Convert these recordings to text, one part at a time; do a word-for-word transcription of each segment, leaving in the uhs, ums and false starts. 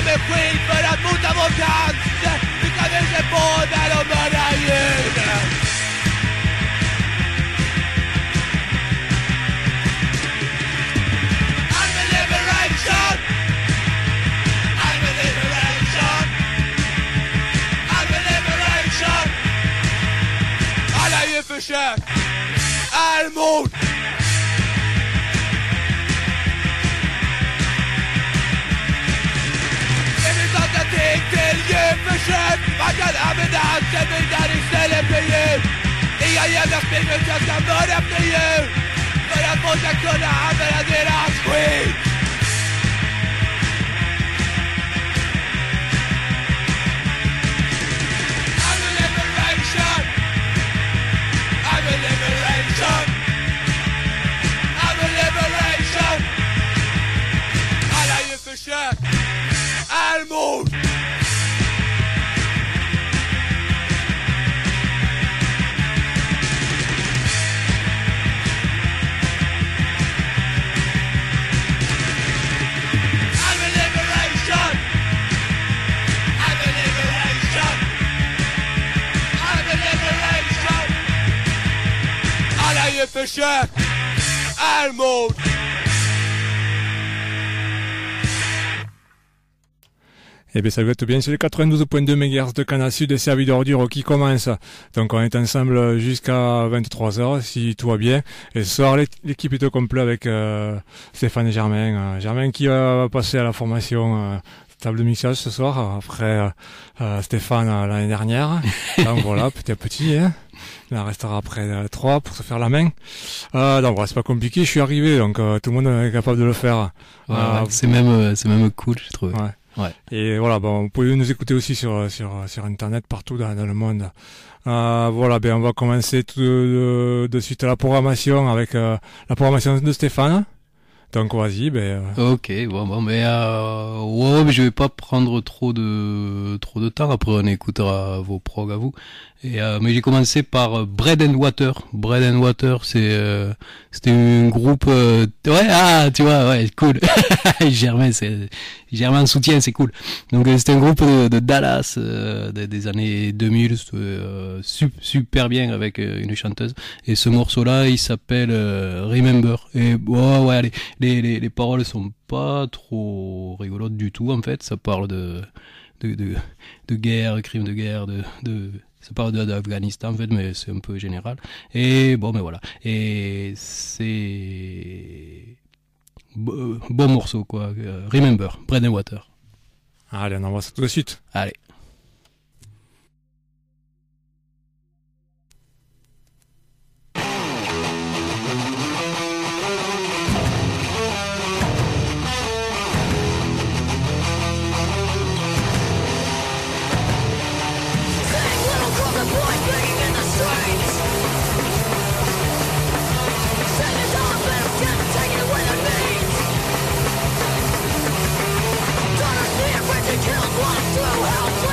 med skit för att mota vår cancer. Vi kan inte få när de mördar djuren. I'm a liberation. I'm a liberation. I'm a liberation. Alla djurförsök är mord. Ting till djurförsök. Man kan använda antibilar istället för djur. Inga jävla springmutar ska mörda efter djur för att folk ska kunna använda deras skit. I'm a liberation. I'm a liberation. I'm a liberation. Alla djurförsök är mord. Försök är mord. Eh bien, ça doit être bien sur les quatre-vingt-douze virgule deux mégahertz de Canal Sud et Servi d'ordure qui commence. Donc, on est ensemble jusqu'à vingt-trois heures, si tout va bien. Et ce soir, l'équipe est au complet avec euh, Stéphane et Germain. Euh, Germain qui va passer à la formation euh, table de mixage ce soir, après euh, Stéphane euh, l'année dernière. Donc voilà, petit à petit, hein. Il en restera après euh, trois pour se faire la main. Euh, donc voilà, c'est pas compliqué, je suis arrivé, donc euh, tout le monde est capable de le faire. Ouais, euh, ouais, c'est même euh, c'est même cool, je trouve. Ouais. Ouais. Et voilà, bon, vous pouvez nous écouter aussi sur sur sur internet partout dans, dans le monde. Euh, voilà, ben on va commencer tout de, de suite à la programmation avec euh, la programmation de Stéphane. Donc vas-y, ben. Euh... Ok, bon, bon, mais euh, ouais, mais je vais pas prendre trop de trop de temps. Après, on écoutera vos prog à vous. Et euh, mais j'ai commencé par Bread and Water. Bread and Water, c'est euh, c'était un groupe. Euh, ouais, ah, tu vois, ouais, cool. Germain, c'est Germain soutien, c'est cool. Donc euh, c'était un groupe de, de Dallas euh, des, des années deux mille, euh, super, super bien avec euh, une chanteuse. Et ce morceau-là, il s'appelle euh, Remember. Et ouais, ouais, allez, les les les paroles sont pas trop rigolotes du tout en fait. Ça parle de de de, de guerre, crimes de guerre, de de ça parle d'Afghanistan en fait, mais c'est un peu général. Et bon, mais voilà. Et c'est bon, bon morceau quoi. Euh, Remember, Bread and Water. Allez, on envoie ça tout de suite. Allez. Killed, walked through hell.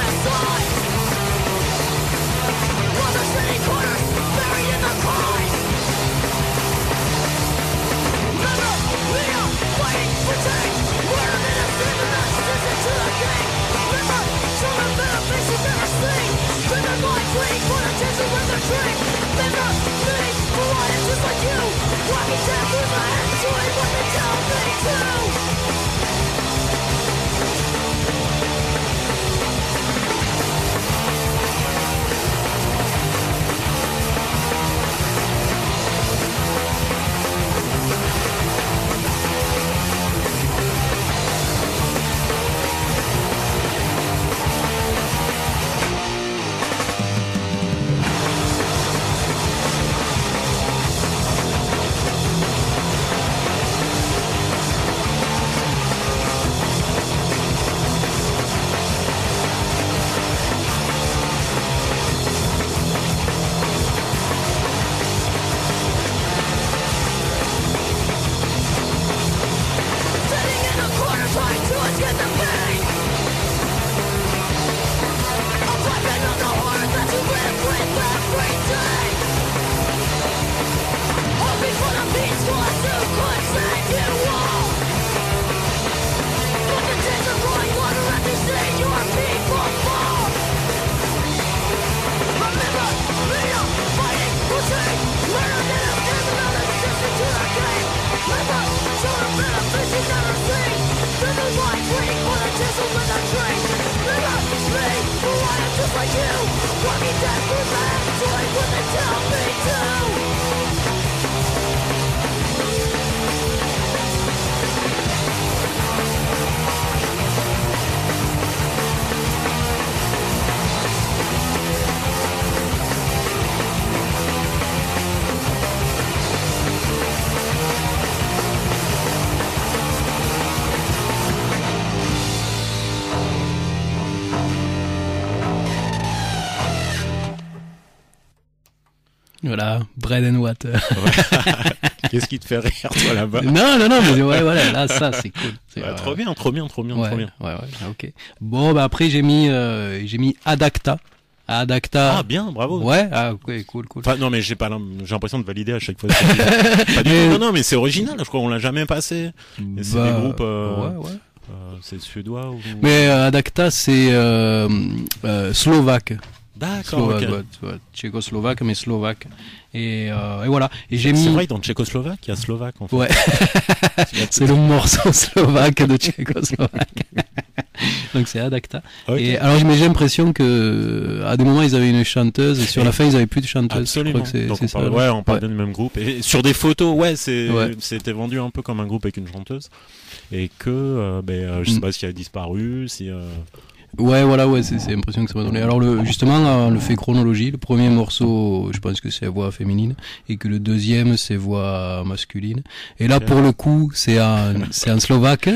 Voilà, bread and water. Qu'est-ce qui te fait rire, toi, là-bas? Non, non, non, mais ouais, voilà, là, ça, c'est cool. C'est, Ouais, euh, trop bien, trop bien, trop bien, ouais, trop bien. Ouais, ouais, ok. Bon, bah après, j'ai mis, euh, j'ai mis Adacta. Adacta. Ah, bien, bravo. Ouais, ah, ok, cool, cool. Enfin, non, mais j'ai pas, l'im- j'ai l'impression de valider à chaque fois. Pas du tout. Non, non, mais c'est original, je crois qu'on l'a jamais passé. Et c'est Bah, des groupes, euh, ouais, ouais. euh, c'est suédois ou... Mais euh, Adacta, c'est euh, euh, slovaque. D'accord, Slovaque, ok. ouais, ouais, tchécoslovaque, mais slovaque. Et, euh, et voilà. Et j'ai C'est mis. vrai que dans le tchécoslovaque, il y a slovaque, en fait. Ouais. C'est le morceau slovaque de tchécoslovaque. Donc c'est Adacta. Ok. Et alors mais j'ai l'impression que à des moments ils avaient une chanteuse et sur la fin ils avaient plus de chanteuse. Absolument. Je crois que c'est, Donc c'est on ça. parle, ouais, on parle du même groupe. Et sur des photos, ouais, c'est, Ouais. c'était vendu un peu comme un groupe avec une chanteuse. Et que, euh, ben, euh, je sais Mm. pas si elle a disparu, si. Euh... Ouais, voilà, ouais, c'est, c'est l'impression que ça m'a donné. Alors le, justement, on le fait chronologie. Le premier morceau, je pense que c'est voix féminine, et que le deuxième c'est voix masculine. Et là, Ok. pour le coup, c'est un, c'est un slovaque.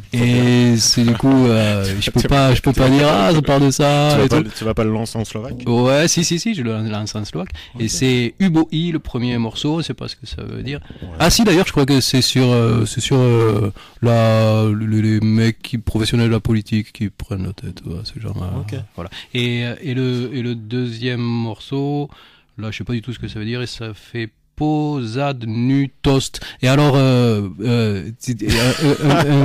Et c'est du coup, euh, je peux pas, je peux pas dire ah, ça parle de ça. tu, vas et pas, tout. le- tu vas pas le lancer en slovaque? Ouais, si, si, si, je le lance en slovaque. Ok. Et c'est Uboi, le premier morceau, je sais pas ce que ça veut dire. Ouais. Ah si, d'ailleurs, je crois que c'est sur, euh, c'est sur euh, la, le- les mecs qui, professionnels de la politique qui prennent la tête, ouais, ce genre. euh, Ok. Voilà. Et, euh, et, le, et le deuxième morceau, là, je sais pas du tout ce que ça veut dire, et ça fait Posad nu toast. Et alors, euh, euh, c'est- euh, euh, euh,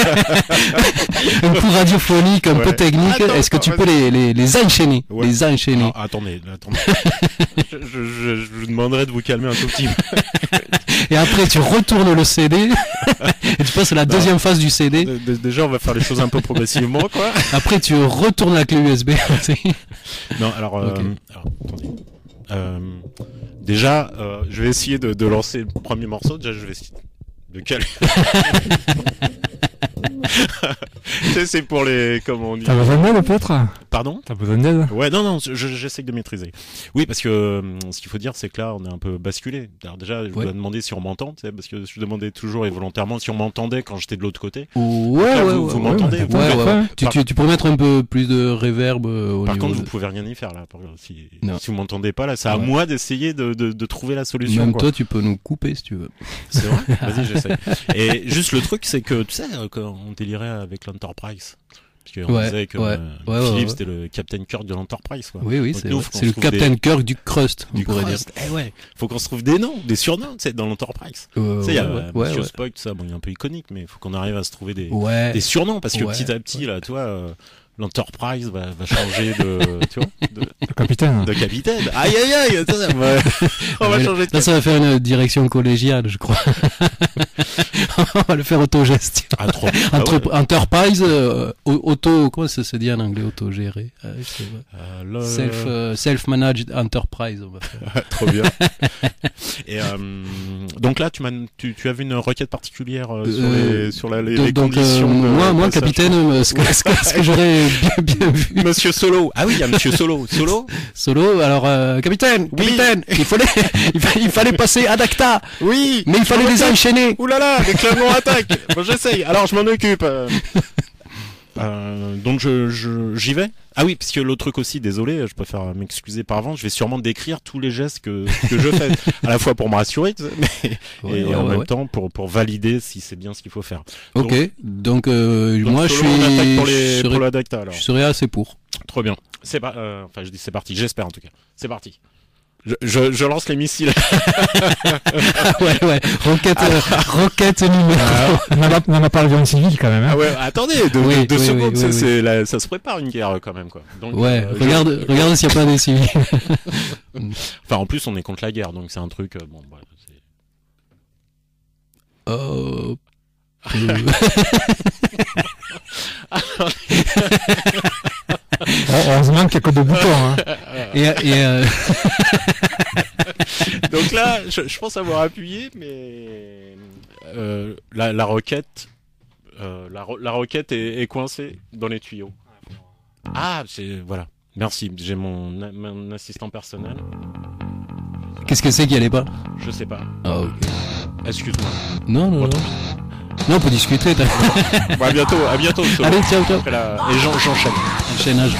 un coup radiophonique, un Ouais. peu technique. Attends, Est-ce que tu attends, peux les, les, les enchaîner, Ouais. les enchaîner? Alors, attendez, attendez. je, je, je, je vous demanderai de vous calmer un tout petit peu. Et après, tu retournes le C D et tu passes à la deuxième phase du C D. D- d- Déjà, on va faire les choses un peu progressivement, quoi. Après, tu retournes la clé U S B. Non, alors, euh, Ok. alors attendez. Euh, déjà, euh, je vais essayer de, de lancer le premier morceau. Déjà, je vais essayer de caler. Tu sais, c'est pour les, comment on dit. T'as besoin d'aide peut-être? Pardon? T'as besoin d'aide? Ouais, non, non, je- j'essaie de maîtriser. Oui, parce que euh, ce qu'il faut dire, c'est que là, on est un peu basculé. Alors déjà, je Ouais. dois demander si on m'entend, tu sais, parce que je demandais toujours et volontairement si on m'entendait quand j'étais de l'autre côté. Ouais, là, ouais, vous- ouais, vous ouais, m'entendez, ouais, vous ouais, pouvez- ouais. Tu, Par- tu, tu pourrais mettre un peu plus de reverb euh, au Par niveau contre, de- vous pouvez rien y faire là. Par- Si, Non. si vous m'entendez pas là, c'est à Ouais. moi d'essayer de, de, de trouver la solution. Même quoi. toi, tu peux nous couper si tu veux. C'est vrai. Vas-y, j'essaie. Et juste le truc, c'est que tu sais, euh, quand on délirait avec l'Enterprise, parce qu'on Ouais, disait que ouais, euh, ouais, ouais, Philippe ouais. c'était le Captain Kirk de l'Enterprise, quoi. Oui, oui, Donc c'est, nous, vrai. faut qu'on c'est le se trouve Captain des- Kirk du crust, on Du pourrait crust. Eh ouais, faut qu'on se trouve des noms, des surnoms, tu sais, dans l'Enterprise. dire. Euh, Tu sais, il y a ouais, euh, ouais, Monsieur ouais. Spock, tout ça, bon, il est un peu iconique, mais il faut qu'on arrive à se trouver des, Ouais. des surnoms, parce que Ouais, petit à petit, là, tu vois, euh, l'Enterprise va, va changer de, tu vois, de, Le capitaine. de capitaine. Aïe, aïe, aïe, ça, ça va- on va Mais changer de là, ça va faire une direction collégiale, je crois. On va le faire autogestion. Ah, trop. Ah Entre, ouais. Enterprise, euh, au- auto, comment ça se dit en anglais, autogéré? Euh, je sais pas. Euh, le- Self, euh, self-managed enterprise, on va faire. Trop bien. Et euh, donc là, tu, m'as, tu, tu as vu une requête particulière euh, sur, Euh, les, sur la, les, donc, les donc, euh, conditions de moi, moi, passage. capitaine, euh, ce que, ce que, ce que j'aurais bien, bien vu. Monsieur Solo. Ah oui, il y a Monsieur Solo. Solo. Solo, alors, euh, capitaine, Oui. capitaine, il fallait, il fallait, il fallait passer ad acta, Oui. mais il fallait les enchaîner. Ouh là là, les clamons attaquent. Bon, j'essaye. Alors, je m'en occupe. Euh, euh, donc, je, je, j'y vais. Ah oui, parce que l'autre truc aussi, désolé, je préfère m'excuser par avance, je vais sûrement décrire tous les gestes que, que je fais, à la fois pour me rassurer, tu sais, mais, Ouais, et ouais, en ouais, même ouais. temps pour, pour valider si c'est bien ce qu'il faut faire. Ok, donc, euh, Donc, moi, je Solo, suis, on attaque pour, les, je pour serais, la dacta, alors. je serais assez pour. Trop bien. C'est pas, euh, enfin, je dis c'est parti, j'espère en tout cas. C'est parti. Je, je, je lance les missiles. ouais, ouais, roquette, euh, roquette numéro. Euh, on n'a pas, on n'a pas l'avion civil quand même. Hein. Ah ouais, attendez, deux, Oui, deux oui, secondes, oui, ça, oui, c'est la- ça se prépare une guerre quand même, quoi. Donc, Ouais, euh, je- regarde, regarde s'il n'y a pas des civils. Enfin, en plus, on est contre la guerre, donc c'est un truc, euh, bon, bah, c'est... Euh... Heureusement qu'il n'y a que deux boutons. Hein. Et, et euh... Donc là, je, je pense avoir appuyé, mais euh, la, la roquette, euh, la, la roquette est, est coincée dans les tuyaux. Ah, c'est voilà. Merci, j'ai mon, mon assistant personnel. Qu'est-ce que c'est qui allait pas? Je sais pas. Ah ok. Excuse-moi. Non, non, Bon, non. Non, on peut discuter. T'as... Bon, à bientôt, à bientôt. Solo. Allez, ciao, ciao. Après la... Et j'en- j'enchaîne. Enchaînage.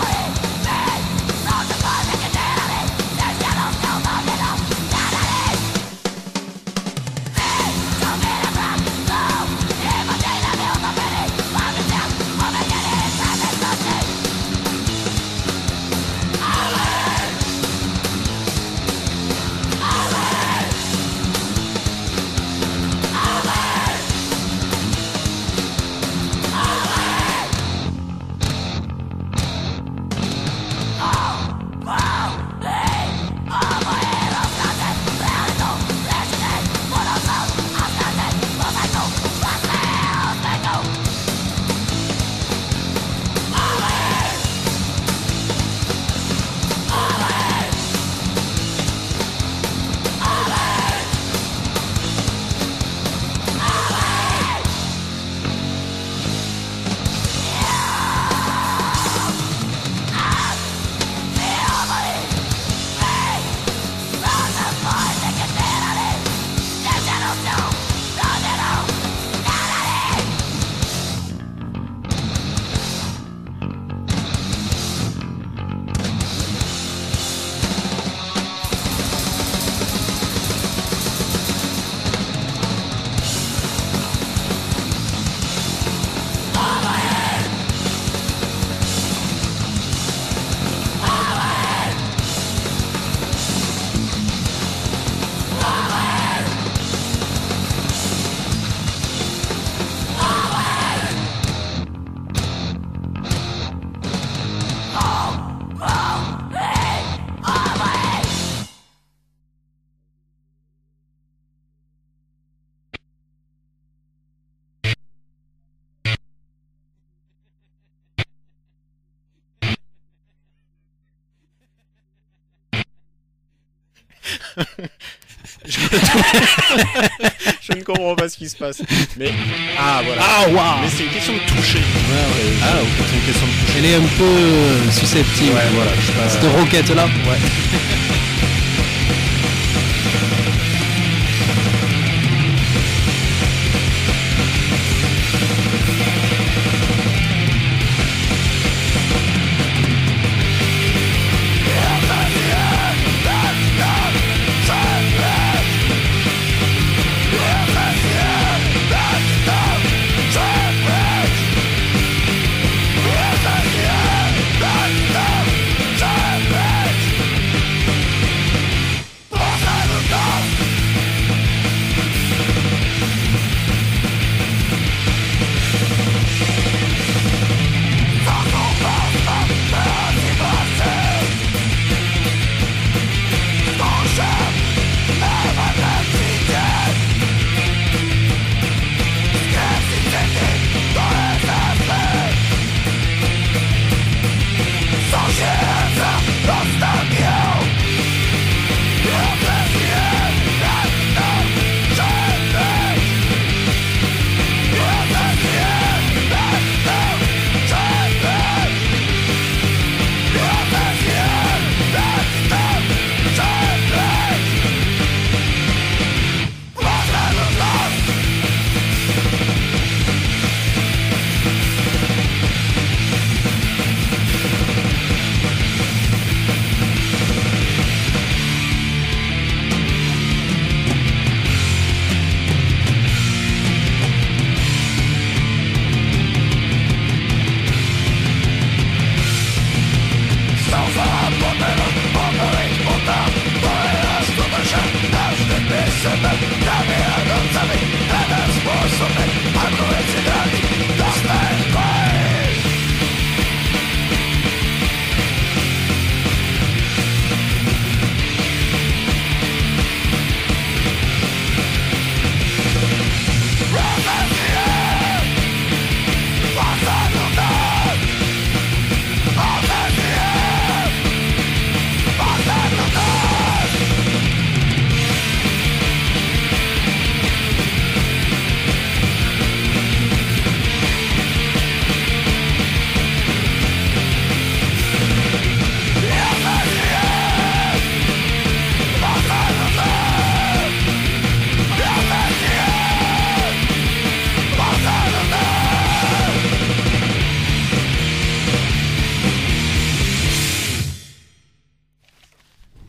je... je ne comprends pas ce qui se passe. Mais ah voilà. Ah waouh. Mais c'est une question de toucher. Ouais, ouais. Ah ok, c'est une question de toucher. Elle est un peu susceptible. Ouais, voilà. Cette roquette là. Ouais.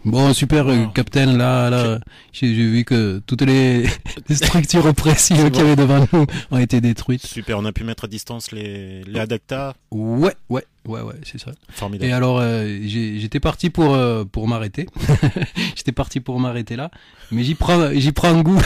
Bon, super, euh, Oh. Captain, là, là, j'ai, j'ai vu que toutes les, les structures oppressives qu'il y avait devant nous ont été détruites. Super, on a pu mettre à distance les, les adaptas. Ouais, ouais, ouais, ouais, c'est ça. Formidable. Et alors, euh, j'ai, j'étais parti pour euh, pour m'arrêter. J'étais parti pour m'arrêter là, mais j'y prends, j'y prends goût.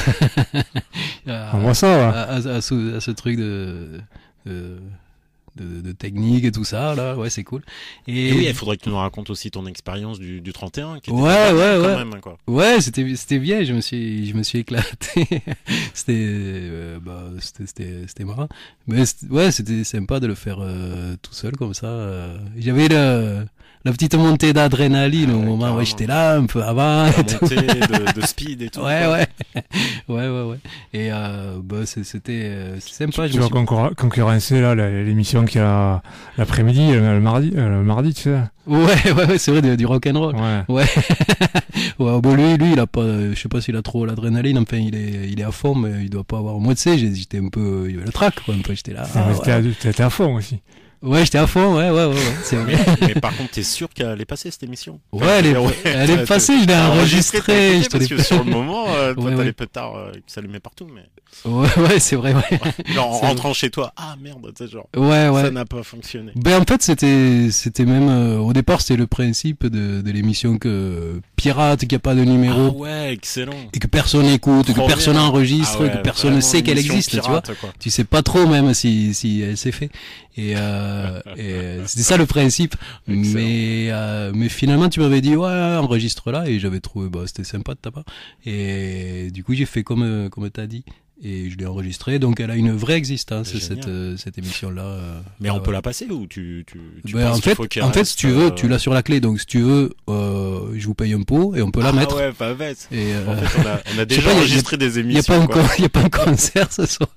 à, On voit ça, ouais. à, à, à ce, à ce truc de, de de de technique et tout ça là, ouais, c'est cool. Et, Et oui, il faudrait que tu nous racontes aussi ton expérience du, du trente et un. Qui était Ouais, pas mal, ouais, quand ouais. même, quoi. ouais, c'était c'était bien. Je me suis je me suis éclaté. c'était euh, bah c'était c'était c'était marrant. Mais c'était- ouais, c'était sympa de le faire euh, tout seul comme ça. euh. J'avais le la petite montée d'adrénaline au Ouais, moment où carrément. j'étais là un peu avant. La et tout. montée de, de speed et tout. Ouais, quoi. ouais, ouais, ouais, ouais. Et euh, bah c'est- c'était euh, c'est sympa. Tu je me vas suis- concurren- concurrencer là la- l'émission qu'il y a l'après-midi, le, le mardi, euh, le mardi, tu sais. Ouais, ouais, ouais, c'est vrai, du, du rock'n'roll. Ouais. Ouais. ouais, bon, lui, lui, il a pas, euh, je sais pas s'il a trop l'adrénaline, enfin, il est, il est à fond, mais il doit pas avoir. Moi, tu sais, j'ai- j'étais un peu, il y avait le trac, quoi, un peu, j'étais là. Ah, mais ouais. t'étais à- t'étais à fond aussi. Ouais, j'étais à fond, ouais, ouais, ouais, ouais, c'est vrai. Mais par contre, t'es sûr qu'elle est passée cette émission? Ouais, elle est, Ouais, elle est t'as- passée, je l'ai t'as enregistrée, t'as écouté, je te parce l'ai que sur le moment, euh, toi, Ouais, t'as ouais. les pétards euh, qui s'allumaient partout, mais Ouais, ouais, c'est vrai, ouais. genre en C'est rentrant chez toi, ah merde, tu sais, genre, Ouais, ouais. ça n'a pas fonctionné. Ben en fait c'était c'était même euh, au départ c'était le principe de, de l'émission que pirate qu'il n'y a pas de Ah numéro ouais, excellent. et que personne écoute, Trop que personne bien. enregistre, Ah ouais, que personne ne vraiment sait qu'elle émission existe, tu vois. pirate, quoi. Tu sais pas trop même si si elle s'est fait. Et, euh, et c'était ça le principe. Excellent. Mais euh, mais finalement tu m'avais dit ouais enregistre là et j'avais trouvé bah c'était sympa de ta part. Et du coup j'ai fait comme euh, comme t'as dit. Et je l'ai enregistré, donc elle a une vraie existence C'est cette génial. euh, cette émission là. Mais on peut la passer ou tu tu, tu Ben, penses en qu'il fait, faut qu'elle en fait, reste, si tu veux, euh, tu l'as sur la clé. Donc, si tu veux, euh, je vous paye un pot et on peut la ah mettre. ouais, pas bête. Et euh, En fait, on a, on a sais déjà pas, y a- enregistré des il y a émissions. pas quoi. encore, il y a pas un concert ce soir.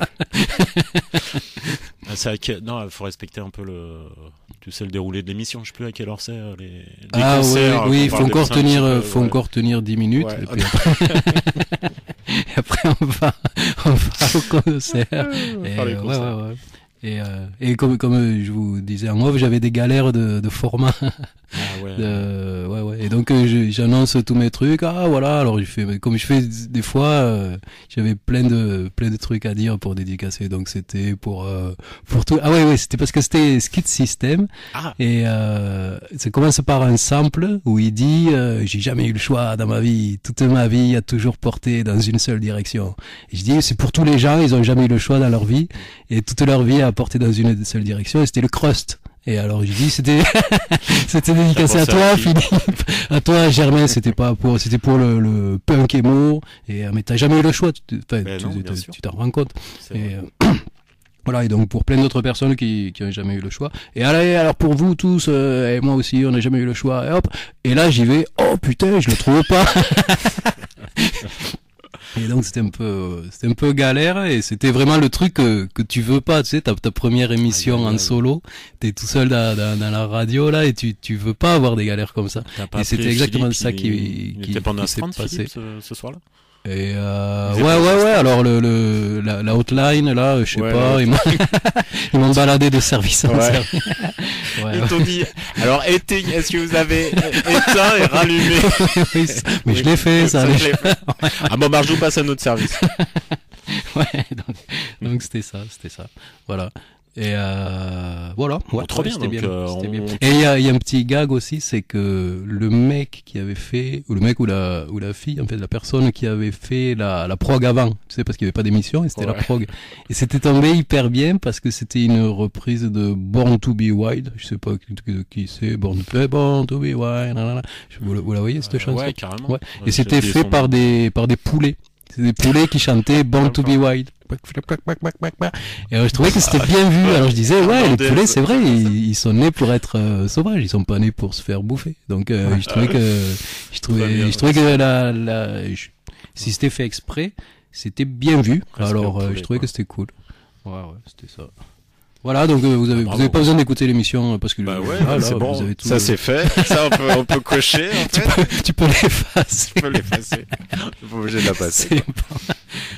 Ah, c'est à quel- Non, il faut respecter un peu le, tu sais, le déroulé de l'émission. Je sais plus à quelle heure c'est euh, les, les Ah concerts. ouais, oui, qu'on il faut parle de encore ça un tenir, petit euh, peu, faut ouais. encore tenir dix minutes. Ouais. Et puis après, et après, on va, on va au concert. Et, faire les euh, ouais, concerts. ouais, ouais. Et, euh, et comme, comme euh, je vous disais en off, j'avais des galères de, de format. Ah ouais. De, ouais, ouais. Et donc, euh, je- j'annonce tous mes trucs. Ah, voilà. Alors, je fais, comme je fais des fois, euh, j'avais plein de, plein de trucs à dire pour dédicacer. Donc, c'était pour, euh, pour tout. Ah, ouais, ouais. C'était parce que c'était Skid System. Ah. Et, euh, ça commence par un sample où il dit, euh, j'ai jamais eu le choix dans ma vie. Toute ma vie a toujours porté dans une seule direction. Et je dis, c'est pour tous les gens. Ils ont jamais eu le choix dans leur vie. Et toute leur vie a porté dans une seule direction. Et c'était le crust. Et alors, je dis, c'était, c'était dédicacé à T'as pensé toi, à qui Philippe, à toi, Germain, c'était pas pour, c'était pour le, le punk emo, et, euh, mais t'as jamais eu le choix, tu, tu- enfin, Ben tu, non, tu- bien tu- sûr. tu t'en rends compte. C'est Et, vrai. euh, voilà, et donc pour plein d'autres personnes qui, qui ont jamais eu le choix. Et allez, alors pour vous tous, euh, et moi aussi, on n'a jamais eu le choix, et hop. Et là, j'y vais, oh putain, je le trouve pas. Et donc c'était un peu, c'était un peu galère et c'était vraiment le truc que, que tu veux pas, tu sais, ta, ta première émission Aïe, aïe, en aïe. solo, t'es tout seul dans, dans, dans la radio là et tu, tu veux pas avoir des galères comme ça. T'as pas Et c'était appelé exactement Philippe, ça il- qui, il qui, était pas en qui s'est astreinte, passé. Philippe, ce, ce soir-là. Et euh, Vous êtes ouais en ouais ouais, astreinte. alors le, le la, la hotline là, je sais Ouais, pas, la ils m'ont ils m'ont baladé de service en Ouais. service. Ouais, Ils ouais. t'ont dit, alors éteint, est-ce que vous avez éteint et rallumé? Oui, c'est- mais je l'ai fait ça. Ça, allait. je l'ai fait. Ah bon, Marjou passe à notre service. Ouais, donc donc c'était ça, c'était ça. Voilà. Et euh, voilà, ouais, trop ouais, bien, c'était donc, euh, c'était on- bien. Et il y a, il y a un petit gag aussi, c'est que le mec qui avait fait, ou le mec ou la ou la fille, en fait, la personne qui avait fait la la prog avant, tu sais, parce qu'il y avait pas d'émission, et c'était Ouais. la prog. Et c'était tombé hyper bien parce que c'était une reprise de Born to be Wild. Je sais pas qui, qui- qui c'est, Born to be, Born to be Wild. Nanana. Vous, la- vous la voyez cette chanson? Ouais, carrément. Ouais. Ouais, Et c'était j'ai oublié fait son par nom. des par des poulets. C'est des poulets qui chantaient Born to be Wild. Et alors, je trouvais que c'était bien vu. Alors je disais, ouais, les poulets, c'est vrai, ils, ils sont nés pour être euh, sauvages, ils sont pas nés pour se faire bouffer. Donc euh, je trouvais que je Très bien, trouvais je trouvais que la, la je- si c'était fait exprès, c'était bien vu. Respect Alors aux euh, poulets, je trouvais quoi. que c'était cool. Ouais ouais, c'était ça. Voilà, donc euh, vous avez Ah, vous avez bravo. pas besoin d'écouter l'émission euh, parce que Bah ouais, voilà, c'est vous bon. avez tout, Ça euh, c'est fait. Ça on peut, on peut cocher en fait. tu peux l'effacer. Tu peux l'effacer. Pas obligé de la passer. C'est bon.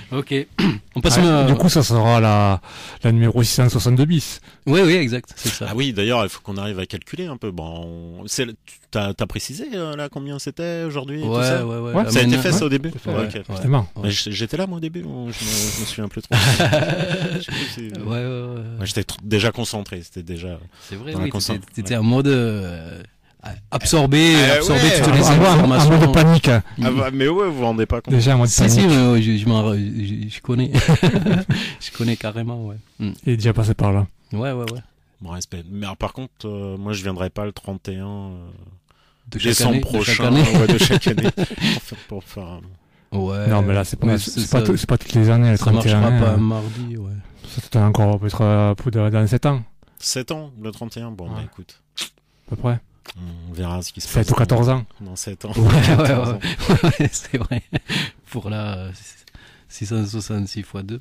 Ok. On passe Ah, au... Du coup, ça sera la, la numéro six cent soixante-deux bis. Oui, oui, exact, c'est ça. Ah oui, d'ailleurs, il faut qu'on arrive à calculer un peu. Bon, on- c'est, t'as, t'as précisé euh, là combien c'était aujourd'hui et tout Ouais, ça ouais, ouais. Ouais, Ah, Ça a été maintenant- fait ça au ouais, début c'est fait, Ouais, ouais, ok. ouais. Justement. Mais j- j'étais là moi au début ou je me, je me souviens plus trop. Je sais plus si- Ouais, ouais, ouais. Ouais, j'étais tr- déjà concentré, c'était déjà. C'est vrai, Dans la oui, conscience. t'étais, t'étais en mode euh, absorber, Euh, absorber ouais, toutes En, les en- en informations. mode panique. Ah bah, mais ouais, vous vous rendez pas compte. Déjà en mode Si, si, panique. mais ouais, je, je, m'en, re- je, je connais. Je connais carrément, ouais. Mm. Il est déjà passé par là. Ouais, ouais, ouais. Bon respect. Mais alors, par contre, euh, moi je viendrai pas le trente et un euh, De chaque décembre année, de prochain, chaque année. ouais, de chaque année, pour faire, pour faire un- Ouais. Non, mais là, c'est pas, mais c'est, c'est c'est pas, ça. tout- c'est pas toutes les années, le Ça trente et un. marchera pas un hein. mardi, ouais. Ça, c'est encore peut-être euh, pour de- dans sept ans, sept ans, le trente et un. Bon, Ouais. bah écoute, à peu près. on verra ce qui se passe. sept ou quatorze ans. Dans sept ans. Ouais, ouais, quatorze ouais, ans. ouais, c'est vrai. Pour la six cent soixante-six fois deux.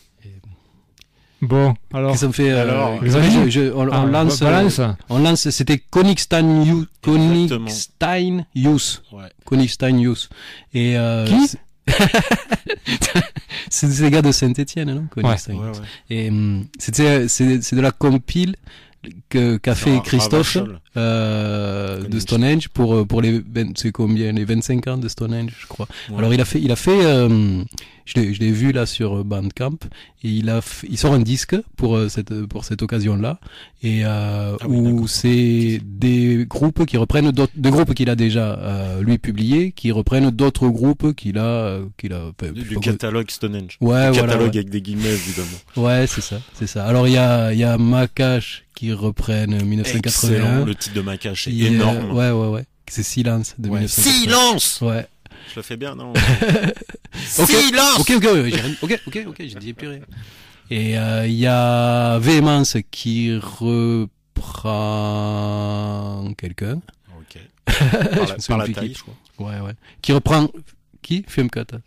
Bon, alors. Ça me fait. euh, Alors, les je- amis je- on, Ah, on lance. balance. euh, on lance. C'était Königstein Youth. Exactement. Königstein Youth. Ouais. Königstein Youth. Et. Euh, Qui c'est- C'est des gars de Saint-Etienne, non? Königstein. Ouais, ouais. Et hum, c'était, c'est, c'est de la compile que, qu'a fait Ra- Christophe Ravachol. euh, de Stonehenge. Stonehenge pour pour les vingt, c'est combien, les vingt-cinq ans de Stonehenge, je crois. Ouais. Alors il a fait, il a fait, euh, je l'ai, je l'ai vu là sur Bandcamp et il a, f- il sort un disque pour euh, cette pour cette occasion-là et euh, Ah oui, où d'accord. c'est des groupes qui reprennent d'autres, des groupes qu'il a déjà euh, lui publiés, qui reprennent d'autres groupes qu'il a euh, qu'il a. Enfin, Du, je du sais pas quoi. catalogue Stonehenge. Ouais, Du voilà, catalogue ouais. avec des guillemets évidemment. Ouais, c'est ça, c'est ça. Alors il y a il y a Makash qui reprennent dix-neuf cent quatre-vingt-un. Excellent, le titre de Macache est Il y a- énorme. Ouais, ouais, ouais. C'est Silence de Ouais. mille neuf cent quatre-vingt-un. Silence. Ouais. Je le fais bien, non Ok. Silence. Ok, ok, ouais, j'ai rien- ok, ok, ok, j'ai dit plus rien. Et euh, il y a Véhémence qui reprend quelqu'un. Ok. Je Par me la, souviens par la plus taille, qui. je crois. Ouais, ouais. Qui reprend qui? Femkata.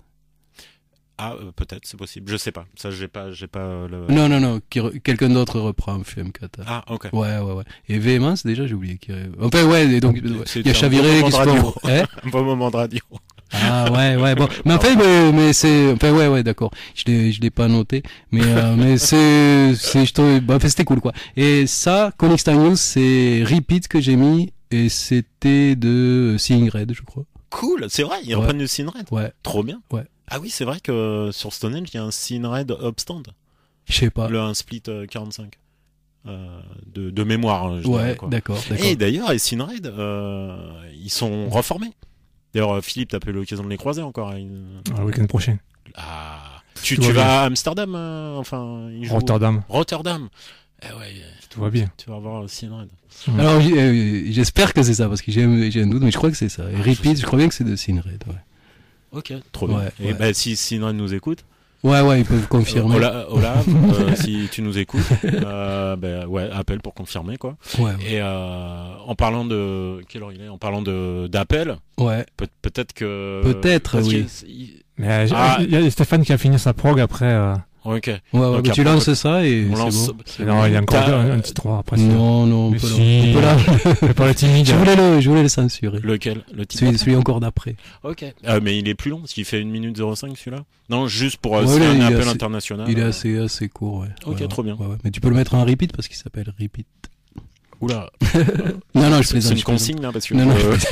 Ah, euh, peut-être, c'est possible. Je sais pas. Ça, j'ai pas, j'ai pas euh, le. Non, non, non. Qui re- quelqu'un d'autre reprend Femkata. Ah, ok. Ouais, ouais, ouais. Et Véhémence, déjà, j'ai oublié. Qui... Enfin, ouais, et donc, ouais. C'est il y a un Chaviré bon qui se moment de prend. Hein? Un bon moment de radio. Ah ouais ouais bon mais en fait mais, mais c'est enfin ouais ouais d'accord je l'ai je l'ai pas noté mais euh, mais c'est c'est je trouvais bah, en fait, c'était cool quoi et ça Königstein News c'est Repeat que j'ai mis et c'était de Seeing Red je crois Cool, c'est vrai, ils Ouais. reprennent le Scene Red. ouais Trop bien. Ouais. Ah oui, c'est vrai que sur Stonehenge, il y a un Scene Red Upstand. je sais pas Le un split euh, quarante-cinq. Euh, de, de mémoire, hein, je dirais, ouais quoi. d'accord d'accord Et d'ailleurs, les Scene Red, euh, ils sont reformés. D'ailleurs, euh, Philippe, t'as pas eu l'occasion de les croiser encore. hein, ils- Le week-end prochain. Ah, tu, Tout tu va vas à Amsterdam, euh, enfin, ils jouent- Rotterdam. Rotterdam. Eh ouais, Tout va bien. tu vas voir aussi Scene Red. alors j'- euh, j'espère que c'est ça parce que j'ai j'ai un doute mais je crois que c'est ça et Ah, je Repeat sais. je crois bien que c'est de Seeing Red ouais Ok, trop bien. Ouais, Et ouais. bah, si Scene Red nous écoute, ouais ouais ils peuvent confirmer euh, Ola- Olaf, euh, si tu nous écoutes, euh, bah, ouais, appelle pour confirmer, quoi. ouais ouais, Et euh, en parlant de quelle heure il est En parlant de d'appel, ouais. peut- peut-être que Peut-être, parce oui. que- il- Mais euh, j'ai- Ah. il y a Stéphane qui a fini sa prog après. Euh... Ok. Ouais, ouais, Donc bah, tu après, lances ça et On c'est lance. bon. C'est Non, bon. il y a encore T'as- un, un petit trois après. ça. Non, non, on Mais peut, si. la- on peut la- Fais pas le timide. je voulais le, je voulais le censurer. Lequel Le titre Celui, d'après celui encore d'après. Ok. Euh, mais il est plus long parce qu'il fait une minute zéro cinq celui-là. Non, juste pour euh, Ouais, c'est là, un il est appel assez- international. Il est euh. assez, assez court, ouais. Ok, Ouais, trop ouais, bien. ouais, ouais. Mais tu peux le mettre en repeat parce qu'il s'appelle repeat. Oula. Non, non, je C'est plaisante. c'est une je plaisante. consigne là parce que Non, non, euh,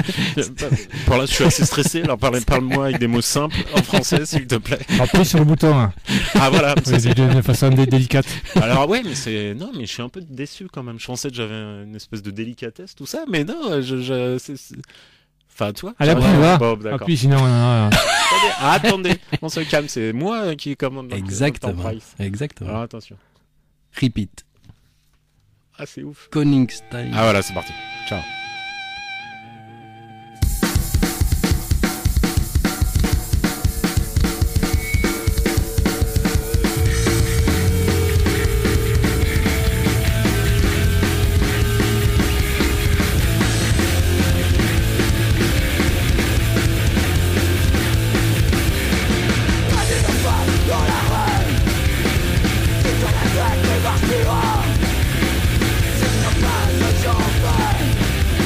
pour là je suis assez stressé. Alors parle- parle-moi avec des mots simples en français s'il te plaît. Appuie sur le bouton. Hein. Ah voilà. ça, De, de, de façon dé- délicate. Alors ouais, mais c'est non, mais je suis un peu déçu quand même. Je pensais que j'avais une espèce de délicatesse tout ça, mais non, je, je c'est- c'est- enfin toi. Allez, appuie, Ouais, va. bon, d'accord. Appuie, sinon. euh, Attendez, ah, attendez, on se calme, c'est moi qui commande. notre- notre Exactement. price. Exactement. Alors attention. Repeat. Ah c'est ouf. Königstein. Ah voilà, c'est parti. Ciao. Champagne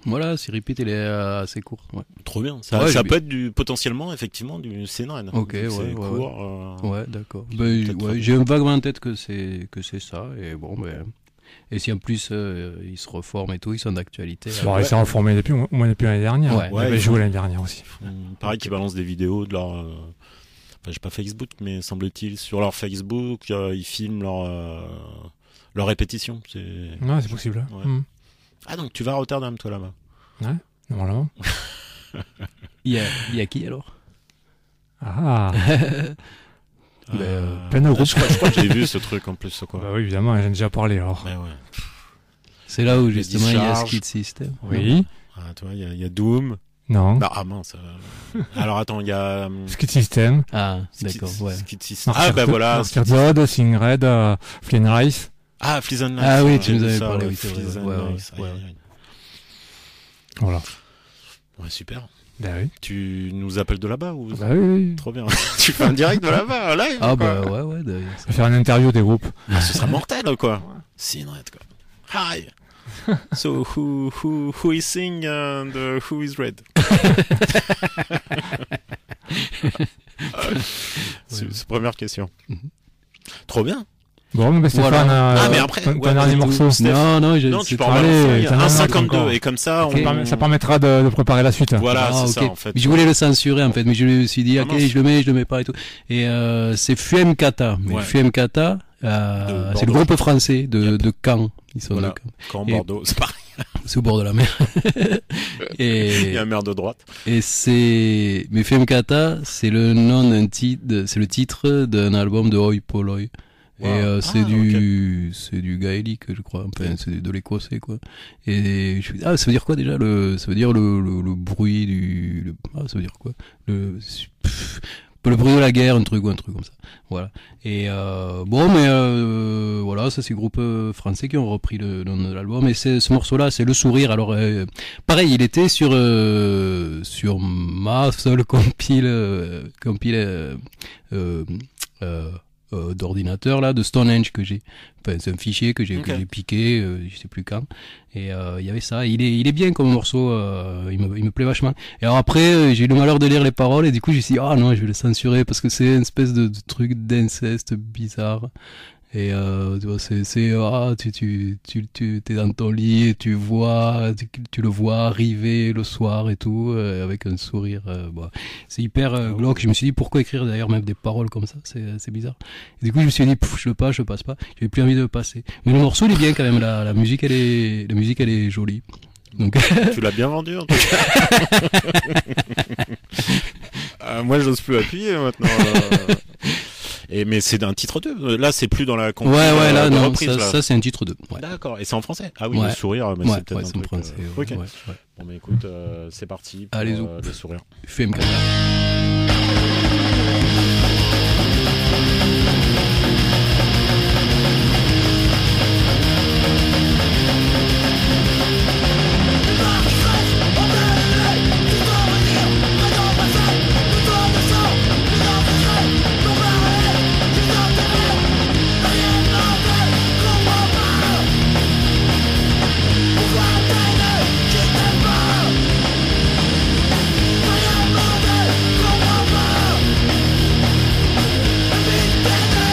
Voilà, si repeat, il est euh, assez court. Ouais. Trop bien. Ça, Ouais, ça j'ai- peut être du, potentiellement, effectivement, du scénario. Ok, Vu que ouais, c'est ouais, court, euh, Ouais, d'accord. Ça Ben, peut être ouais, très j'ai un vaguement en tête que c'est que c'est ça. Et bon, ben. Et si en plus euh, ils se reforment et tout, ils sont d'actualité. Ils ont réussi à reformer depuis, au moins depuis l'année dernière. Ouais. Ils Ouais, avaient ils joué font- l'année dernière aussi. Hum, Pareil qu'ils balancent des vidéos de leur... euh, Enfin, j'ai pas Facebook, mais semble-t-il, sur leur Facebook, euh, ils filment leur, euh, leur répétition. C'est... Ouais, c'est possible. Ouais. Mm. Ah, donc tu vas à Rotterdam, toi, là-bas. Normalement. Il y a, il y a qui alors? Ah, Ben, euh, plein de ah, groupes. je, crois, je crois que j'ai vu ce truc en plus, quoi. Bah oui, évidemment, j'en ai déjà parlé alors. Mais ouais. C'est là où Les justement il y a discharges. Skid System. Oui. Ah, toi, il y, a- il y a Doom. Non. Bah, ah mince. euh. Alors attends, il y a... hum, Skid System, Ah, Skid- d'accord, ouais. Skid System. Martyr Ah, bah voilà. Martyr Road, Sing Red, euh, Flynn Rice. Ah, Fleas and Nice. Ah oui, ouais, tu j'ai nous vu avais ça, parlé, ouais, oui, c'est vrai, Fleas and ouais, ouais, Nice, ouais. aïe, aïe, aïe. Voilà. Ouais, super. Bah oui. Tu nous appelles de là-bas ou... Bah oui, oui. Trop bien. Tu fais un direct de là-bas, un live Ah ou quoi bah ouais, ouais, d'ailleurs. On va faire une interview des groupes. Ah, ce serait mortel, quoi. Sinred, quoi. Hi. So, who, who, who is sing and uh, who is red? c'est, c'est première question. Mhm. Trop bien. Bon, mais Stéphane, Voilà. euh, Ah, mais après, ton, ouais, ton dernier c'est tout. morceau. Steph. Non, non, je, Non, tu c'est peux en pas- Allez, balancer t'en as un un cinquante-deux encore. et comme ça, Ok. on... Ça permet- Ça permettra de, de préparer la suite. Voilà, Ah, c'est ok. ça, en fait. Mais je voulais le censurer en fait, mais je me suis dit, Ah, ok, mince. je le mets, je le mets pas et tout. Et euh, c'est Fuemkata. Mais Ouais. Fuemkata, De euh, Bordeaux. c'est le groupe français de, Yep. de Caen. Ils sont Voilà. de Caen. Quand Et- Bordeaux, c'est pareil. C'est au bord de la mer. Il et y a un maire de droite. et c'est, mais Fuemkata, c'est le nom d'un titre, c'est le titre d'un album de Oi Polloi. Wow. Et euh, c'est Ah, du c'est du gaélique, je crois, enfin c'est de l'écossais quoi. Et je me dis, ah, ça veut dire quoi déjà le ça veut dire le le, le bruit du le, ah, ça veut dire quoi le pff, le bruit de la guerre, un truc ou un truc comme ça. Voilà. Et euh, bon, mais euh, voilà, ça c'est le groupe euh, français qui ont repris le, le nom de l'album. Et c'est ce morceau-là, c'est Le Sourire. Alors, euh, pareil, il était sur euh, sur ma seule compile euh, compile euh, euh, euh, euh, d'ordinateur là, de Stonehenge que j'ai. Enfin, c'est un fichier que j'ai Ok. que j'ai piqué, euh, je sais plus quand. Et euh, il y avait ça. Il est il est bien comme morceau. Euh, il me il me plaît vachement. Et alors après, euh, j'ai eu le malheur de lire les paroles et du coup, j'ai dit ah non, je vais le censurer parce que c'est une espèce de, de truc d'inceste bizarre. Et euh, tu vois, c'est c'est ah tu tu tu tu t'es dans ton lit et tu vois tu, tu le vois arriver le soir et tout euh, avec un sourire. Euh, bon. C'est hyper euh, glauque. Je me suis dit pourquoi écrire d'ailleurs même des paroles comme ça, c'est c'est bizarre. Et du coup, je me suis dit pff, je le passe, je le passe pas. J'avais plus envie de le passer. Mais le morceau il est bien quand même. La la musique elle est la musique elle est jolie. Donc Tu l'as bien vendu, en tout cas. Euh, moi, j'ose plus appuyer maintenant. euh. Et, mais c'est d'un titre deux. Là, c'est plus dans la ouais compil, ouais là euh, de non reprise, ça, là. ça c'est un titre deux. Ouais. D'accord. Et c'est en français. Ah oui, Ouais. le sourire, mais Ouais, c'est peut-être ouais, un c'est en truc. français. euh, ouais, ok. ouais, ouais. Bon, mais écoute, euh, c'est parti. Pour, Allez-y. euh, le sourire. F M K. Comprends pas.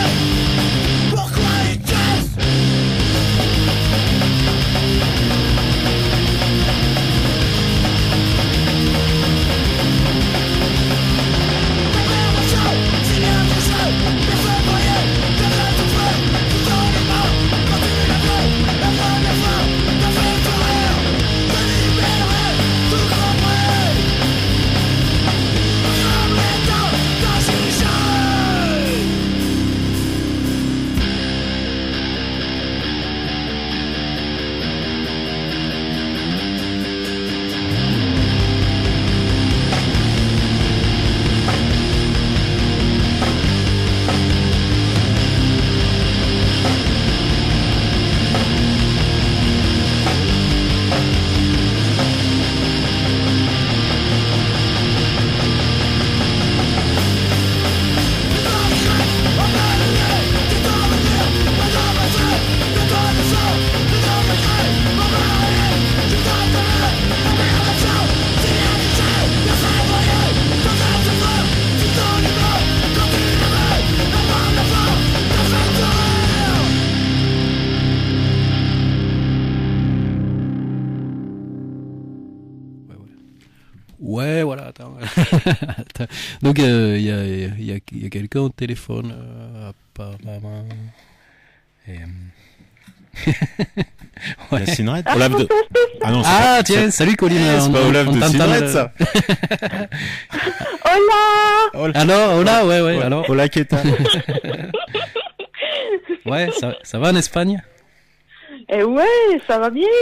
Ouais, voilà, attends. Attends. Donc, il euh, y, a, y, a, y a quelqu'un au téléphone, euh, apparemment. Et, euh... ouais. Yacine Red Olaf de... Ah non, ah pas... tiens, salut Colline. Eh, c'est on, pas Olaf de Sinred, ça. Hola. Alors, hola, ouais, ouais, alors. Hola, Keta. Ouais, ça, ça va en Espagne? Eh ouais, ça va bien.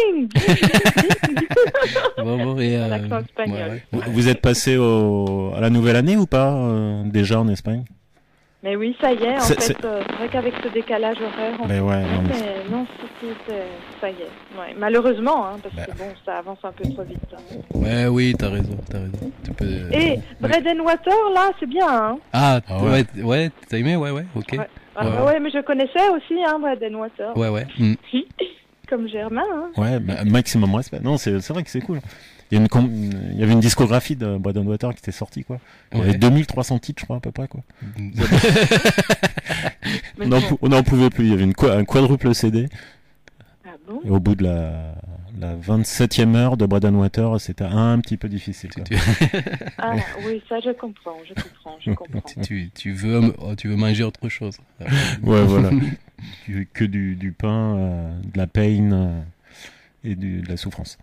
Bon, bon, et euh, l'accent espagnol. Ouais, ouais. Vous êtes passé au, à la nouvelle année ou pas, euh, déjà en Espagne? Mais oui, ça y est, en c'est, fait, c'est... Euh, c'est vrai qu'avec ce décalage horaire, on mais ouais, non, mais non, c'est, c'est, ça y est. Ouais. Malheureusement, hein, parce bah. que bon, ça avance un peu trop vite. Hein. Ouais, oui, t'as raison, t'as raison. Tu peux... Et oui. Bread and Water, là, c'est bien, hein. Ah, ah ouais. ouais, ouais, t'as aimé, ouais, ouais, ok. Ouais, ah, ouais. ouais mais je connaissais aussi, hein, Bread and Water. Ouais, ouais. Mm. Comme Germain, hein. Ouais, bah, maximum respect. Non, c'est, c'est vrai que c'est cool. Il y, a une, il y avait une discographie de Bread and Water qui était sortie, quoi. Il y ouais. avait deux mille trois cents titres, je crois, à peu près, quoi. on, n'en, on n'en pouvait plus. Il y avait une, un quadruple C D. Ah bon? Et au bout de la, la vingt-septième heure de Bread and Water, c'était un petit peu difficile, quoi. Ah oui, ça, je comprends, je comprends, je comprends. tu, tu, veux, oh, tu veux manger autre chose. Ouais, voilà. Que du, du pain, euh, de la peine euh, et du, de la souffrance.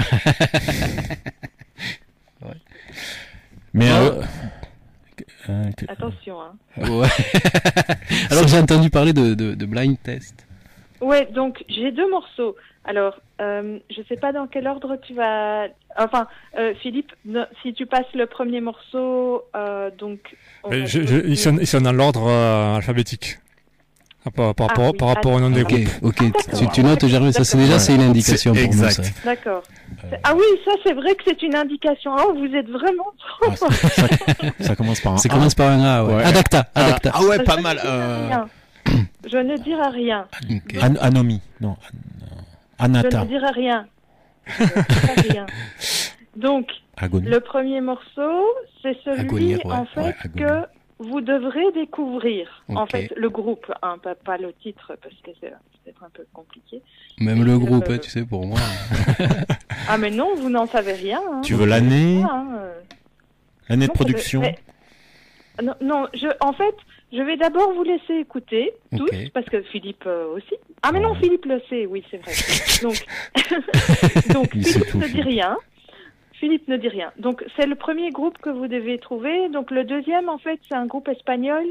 Ouais. Mais euh, euh, que... attention, hein. Ouais. Alors j'ai entendu parler de, de, de blind test. Ouais, donc j'ai deux morceaux. Alors, euh, je sais pas dans quel ordre tu vas. Enfin, euh, Philippe, no, si tu passes le premier morceau, euh, donc. Je, je, ils, sont, ils sont dans l'ordre euh, alphabétique. Par, par, ah, par, oui. par rapport au nom des groupes. Ok, okay. ah, tu, tu notes, Germain, ça c'est déjà ouais. c'est une indication c'est pour exact. nous. Ça. D'accord. Euh... Ah oui, ça c'est vrai que c'est une indication. Oh, vous êtes vraiment trop. Ah, ça, ça, ça commence par un ça A. commence par un A, ouais. ouais. Adapta, adapta. Ah, ah ouais, pas mal. Euh... Je ne dirai rien. Okay. An- Anomi, non. Anata. Je ne dirai rien. Je ne dirai rien. Donc, Agonie. Le premier morceau, c'est celui Agonir, ouais. en fait ouais, que vous devrez découvrir. Okay. En fait, le groupe, hein, pas, pas le titre, parce que c'est peut-être un peu compliqué. Même Et le groupe, euh... hein, tu sais, pour moi. Ah mais non, vous n'en savez rien. Hein. Tu veux l'année hein, euh... L'année non, de production mais... Non, non je, en fait, je vais d'abord vous laisser écouter, tous, okay. parce que Philippe euh, aussi. Ah mais non, ouais. Philippe le sait, oui, c'est vrai. Donc, Donc Philippe tout, ne dit rien. Philippe ne dit rien. Donc, c'est le premier groupe que vous devez trouver. Donc, le deuxième, en fait, c'est un groupe espagnol.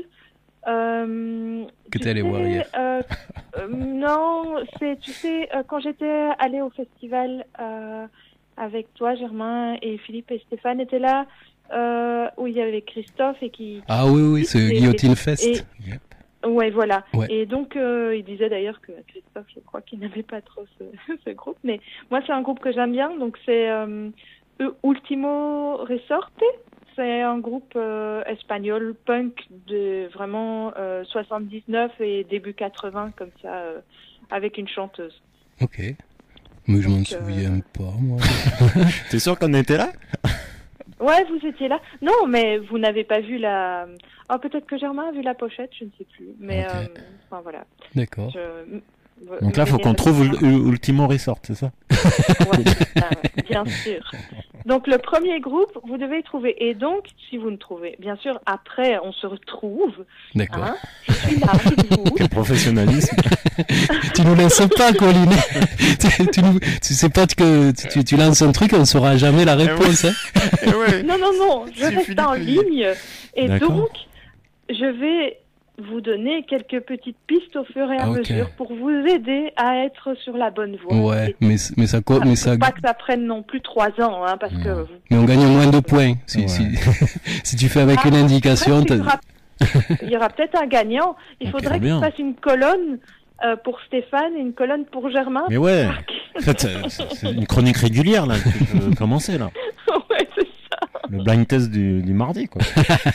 Euh, que t'es allé voir hier euh, euh, Non, c'est, tu sais, euh, quand j'étais allée au festival euh, avec toi, Germain, et Philippe et Stéphane étaient là, euh, où il y avait Christophe et qui... Ah oui, oui, c'est Guillotine Fest. Et, yep. Ouais, voilà. Ouais. Et donc, euh, il disait d'ailleurs que Christophe, je crois qu'il n'aimait pas trop ce, ce groupe. Mais moi, c'est un groupe que j'aime bien. Donc, c'est... Euh, Ultimo Resorte, c'est un groupe euh, espagnol punk de vraiment euh, soixante-dix-neuf et début quatre-vingts comme ça, euh, avec une chanteuse. Ok, mais je Donc, m'en souviens euh... pas moi. T'es sûr qu'on était là? Ouais, vous étiez là. Non, mais vous n'avez pas vu la. Oh, peut-être que Germain a vu la pochette, je ne sais plus. Mais okay. euh, enfin voilà. D'accord. Je... Donc là, il faut qu'on trouve Ultimo Resort, c'est ça? Ouais, ah ouais, bien sûr. Donc le premier groupe, vous devez trouver. Et donc, si vous ne trouvez, bien sûr, après, on se retrouve. D'accord. Hein, je suis là avec vous. Quel professionnalisme. Tu nous laisses pas, Colline. tu, tu, nous, tu sais pas que tu, tu lances un truc, on ne saura jamais la réponse. Eh ouais. Hein. Non, non, non, je reste Philippe en ligne. Et D'accord. donc, je vais vous donner quelques petites pistes au fur et à okay. mesure pour vous aider à être sur la bonne voie. Ouais, mais, mais ça... Ah, mais ça... pas que ça prenne non plus trois ans, hein, parce ouais. que... Vous... Mais on gagne moins de points. Si, ouais. si, si tu fais avec ah, une indication... Il y aura, il y aura peut-être un gagnant. Il okay, faudrait que je fasse une colonne euh, pour Stéphane et une colonne pour Germain. Mais ouais, en fait, c'est, c'est une chronique régulière, là, que tu peux commencer, là. Ouais, c'est ça. Le blind test du, du mardi, quoi.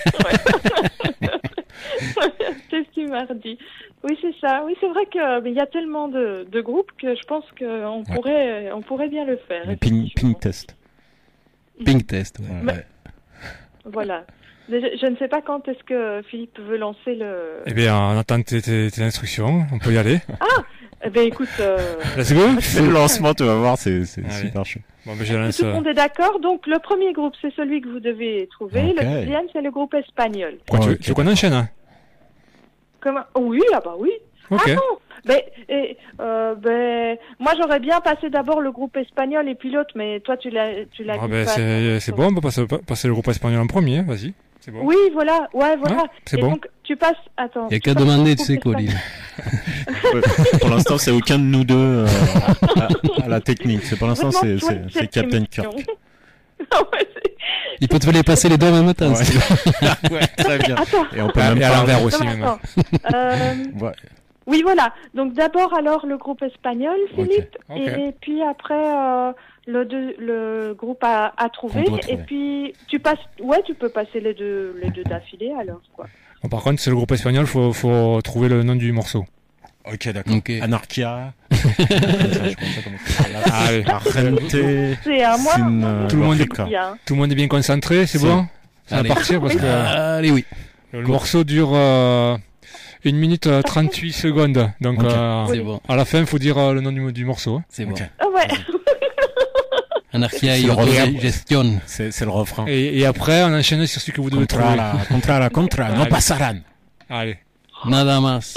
Test du mardi. Oui, c'est ça. Oui, c'est vrai qu'il y a tellement de, de groupes que je pense qu'on ouais. pourrait, on pourrait bien le faire. Ping, ping test. Ping test, ouais. Mais, ouais. Voilà. Je, je ne sais pas quand est-ce que Philippe veut lancer le... Eh bien, on attend tes, tes, tes instructions. On peut y aller. Ah, Eh ben écoute, euh... Let's go. Fais le lancement, tu vas voir, c'est, c'est Allez. super chaud. Bon, ben, je lance. tout le monde est d'accord. Donc le premier groupe, c'est celui que vous devez trouver. Ok. Le deuxième, c'est le groupe espagnol. Quoi, tu, Ok. tu veux qu'on enchaîne, hein? Comment? Oui, ah bah oui. Ok. Ah non, ben, et, euh, ben, moi j'aurais bien passé d'abord le groupe espagnol et puis l'autre, mais toi tu l'as, tu l'as Ah, dit ben, pas. c'est, c'est bon, on peut passer, passer le groupe espagnol en premier, vas-y. C'est bon. Oui, voilà, ouais, voilà. Ouais, c'est et bon. donc tu passes, attends. Il y a tu qu'à passes demander, le tu sais, groupe Colline. Pour l'instant, c'est aucun de nous deux euh, à, à la technique. C'est pour l'instant, c'est, Vraiment c'est, chouette, c'est cette Captain émission. Kirk. Ah ouais, c'est- Il peut te les passer les deux en même temps. Ouais. si tu veux. Ouais, très bien. Attends. Et on peut Ah, même et à pas... l'envers aussi, Non, même. attends. Euh, Ouais. oui, voilà. Donc d'abord alors le groupe espagnol, Philippe, Ok. Ok. et puis après euh, le deux, le groupe à, à trouver, Qu'on doit et trouver. puis tu passes, ouais, tu peux passer les deux, les deux d'affilée alors quoi. Bon, par contre, c'est le groupe espagnol, faut, faut trouver le nom du morceau. Ok, d'accord. Ok. Anarchia. Comme ça, je pense ça commence. Allez. Arrente. C'est à moi. Sin, moi, euh, Tout le monde est Africa. bien. Tout le monde est bien concentré, c'est C'est- bon? Ça va Allez. partir parce que Allez, oui. le morceau dure euh, une minute euh, trente-huit secondes. Donc, Ok. euh, C'est bon. à la fin, il faut dire euh, le nom du, du morceau. hein. C'est bon. Ok. Ah ouais. Anarchia C'est y le refrain. autogestion. C'est, c'est le refrain. Et, et après, on enchaîne sur ce que vous devez Contra trouver. la, contra la contra, no Allez. pasarán. Allez, Nada más.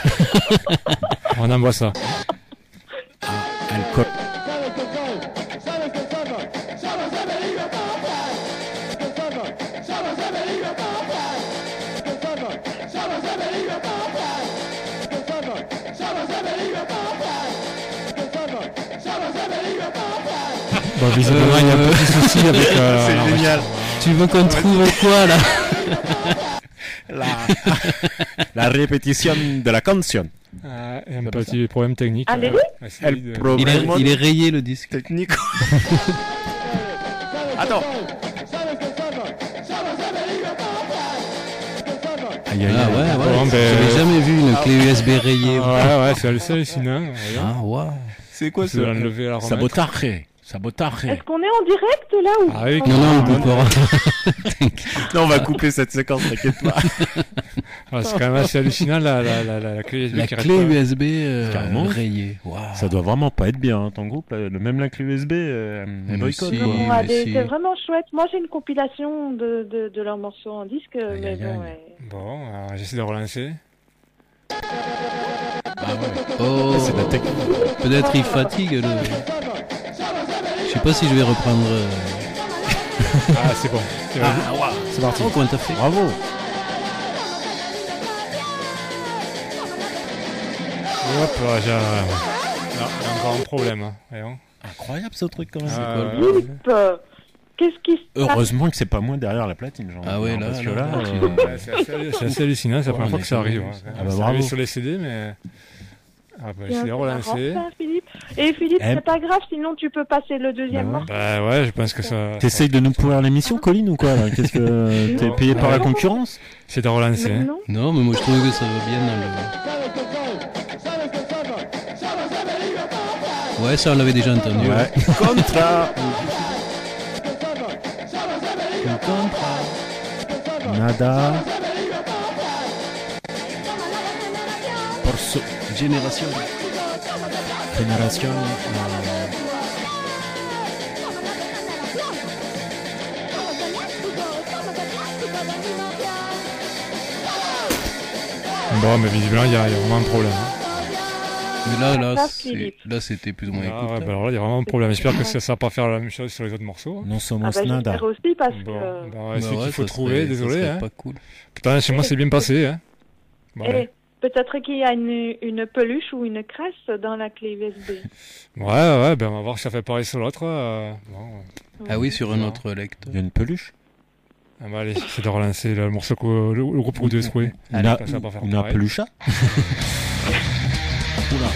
on envoie ça. Alcool. Bon, visiblement, il y a un petit souci avec... euh, C'est l'enregistrement. génial. Tu veux qu'on trouve quoi, là? La, la répétition de la canción. Euh, et un petit problème technique. Allez, euh, oui. essayer Elle de- pro- Il est, Vraiment il est rayé, le disque. Technique. Attends. Aïe, aïe, Ah aïe. ouais, ouais. Bon, ben- J'avais jamais vu une clé U S B rayée. Ouais, ouais, c'est c'est hallucinant. Regarde. Ah, ouais. C'est quoi C'est l'enlever et la remettre. Sabotage. Sabotage. Est-ce qu'on est en direct là ou Ah oui, Non, non, on peut pas. Non, on va couper cette séquence, t'inquiète pas. Ah, c'est quand même assez hallucinant la, la, la, la, la clé U S B La qui clé reste pas. U S B euh, Carrément. rayée. Waouh. Ça doit vraiment pas être bien, hein, ton groupe. Là. Le même la clé U S B, euh, Mais elle boycotte. si. quoi. Non, ah, mais des- si. c'est vraiment chouette. Moi, j'ai une compilation de, de, de leurs morceaux en disque, Aïe, mais aïe, bon, aïe. ouais. Bon, alors, j'essaie de relancer. Ah ouais. Oh, C'est de la technique. peut-être il fatigue le. Je sais pas si je vais reprendre. euh, Ah, c'est bon. C'est bon. Ah, ouais. C'est parti. Oh, comment t'as fait? Bravo. Hop, là, j'ai... Non, il y a encore un problème. Hein. Voyons. Incroyable ce truc quand même. Ah, quoi, ouais, ouais. Philippe, euh, qu'est-ce qui se passe? Heureusement que c'est pas moi derrière la platine. Genre, Ah ouais, là, parce que là, là, là, euh, Ouais, c'est assez, c'est assez hallucinant, c'est la Ouais, première fois mais que ça c'est- arrive. hein. Ah bah, Ça bravo. arrive sur les C D, mais... Ah bah, C'est j'essaie de marrant, relancer. ça, Philippe. Et Philippe, Eh. c'est pas grave, sinon tu peux passer le deuxième Bah ouais. morceau. Bah ouais, je pense que ça... t'essayes de nous pourrir l'émission, Colline, ou quoi là? Qu'est-ce que t'es Non. payé par la Non. concurrence? C'est de relancer. Mais hein. non. Non, mais moi je trouve que ça va bien dans le. Ouais, ça on l'avait déjà entendu. Ouais. Contra. Nada. Por su Génération. génération. euh, Bon, mais visiblement, il y, a il y a vraiment un problème. hein. Mais là, là, Ça, c'est- Philippe. là c'était plus ou moins Ah ouais, écoutable. bah alors là, il y a vraiment un problème. J'espère que ça ne va pas faire la même chose sur les autres morceaux. Non Ah somos bah nada. j'espère aussi parce Bon, que... bah ouais, Bah c'est ouais, qu'il faut ça trouver, serait- ça désolé. serait Hein. pas cool. Putain, chez moi, c'est bien passé. Hein. Bon, Eh, allez. peut-être qu'il y a une, une peluche ou une cresse dans la clé U S B. Ouais, ouais, ben on va voir si ça fait pareil sur l'autre. euh, Bon, euh, Ah oui, sur un Non. autre lecteur. Il y a une peluche. ah bah allez, c'est de relancer le morceau que le, le groupe que vous devez trouver. Une, a- ça va pas faire une pareil. pelucha. Oula.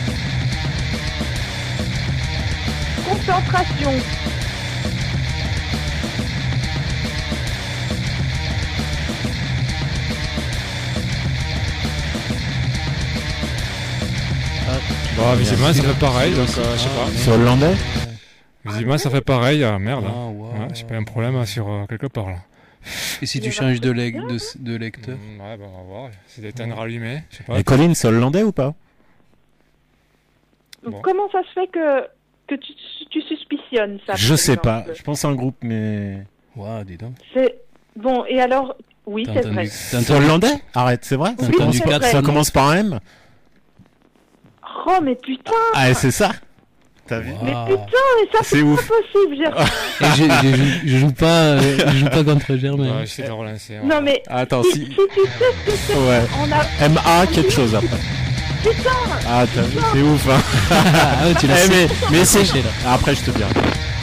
Concentration. Bon, visiblement, ça fait pareil, donc euh, je sais pas. C'est hollandais. Visiblement, ça fait pareil. Ah, merde. Ah, hein. wow. Ouais, j'ai pas un problème sur euh, quelque part là. Et si Il tu va changes de, très lec- bien, de, de lecteur? Mm, ouais, bah on va voir. C'est d'éteindre allumé. Je sais pas. Et Colline, c'est hollandais ou pas? Donc, Bon. comment ça se fait que, que tu, tu suspicionnes ça? Je par sais exemple pas. Je pense à un groupe, mais. Ouah, dis donc. C'est... Bon, et alors... Oui, T'as c'est entendu- vrai. t'as C'est entendu- hollandais? Arrête, c'est vrai? t'as Ça Oui, entendu c'est commence, quatre vrai. ça noms. commence par un M? Oh, mais putain! Ah, c'est ça? T'as vu? Wow. Mais putain, mais ça, C'est c'est ouf. pas possible, Germain. Et je, je, je, je joue pas, euh, je joue pas contre Germain. Ouais, j'essaie de relancer. ouais. Non, mais Attends, si, si. si tu sais ce que c'est, Ouais. on a... M A quelque chose après. Putain! Ah, t'as vu? C'est ouf, hein? Ah ouais, tu l'as Eh, mais, mais c'est. séché, là. Après, je te dirai.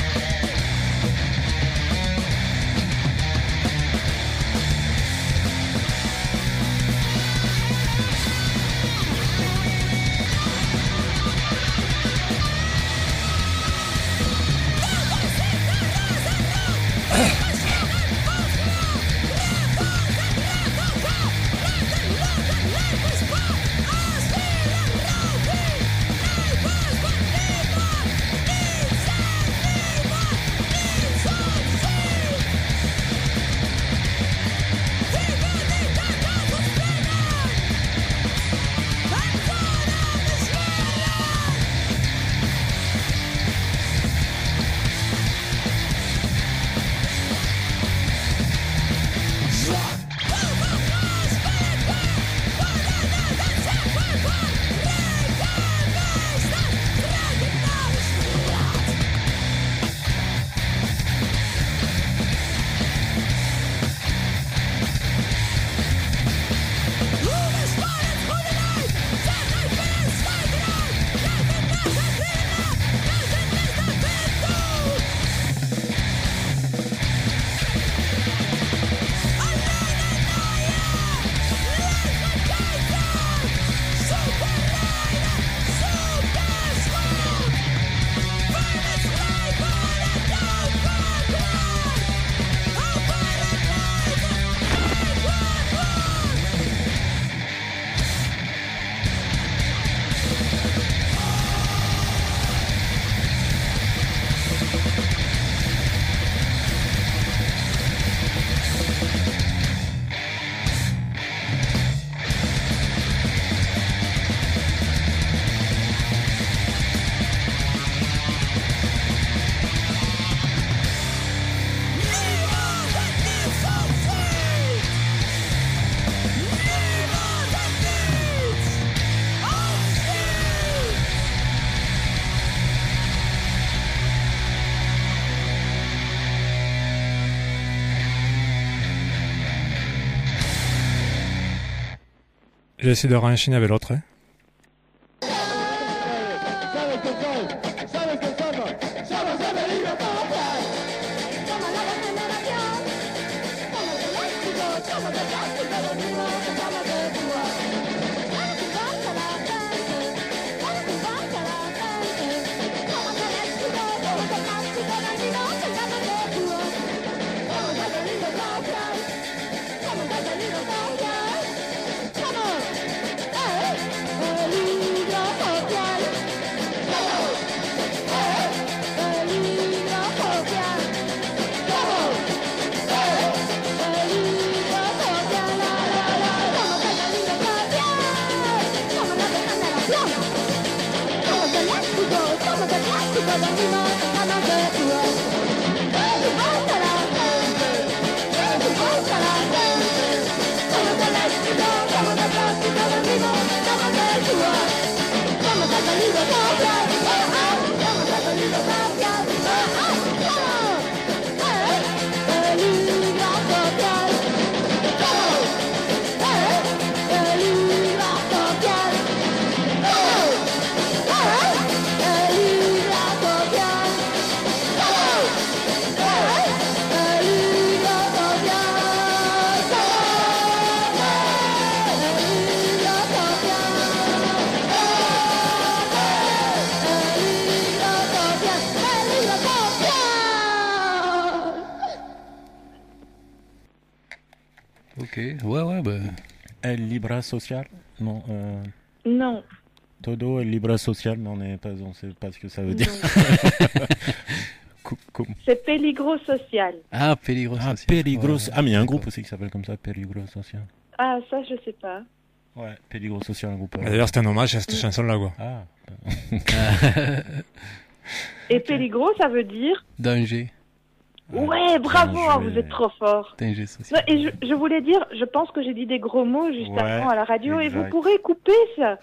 J'ai essayé de renchaîner avec l'autre. Hein. Ok, ouais, ouais, bah. El Libra Social? Non. Euh... Non. Todo El Libra Social, mais on n'est pas, on sait pas ce que ça veut dire. C'est Peligro Social. Ah, Peligro ah, Social. Peligro. Ouais, ah, mais il y a un d'accord. groupe aussi qui s'appelle comme ça, Peligro Social. Ah, ça, je sais pas. Ouais, Peligroso sur un groupe. Euh... D'ailleurs, c'était un hommage à cette Mm. chanson-là, quoi. Ah. Et Peligro, ça veut dire... Danger. Ouais, bravo, Danger. hein, vous êtes trop fort. Danger social. Non, et je, je voulais dire, je pense que j'ai dit des gros mots juste Ouais, avant à la radio, et vous exact. pourrez couper ça.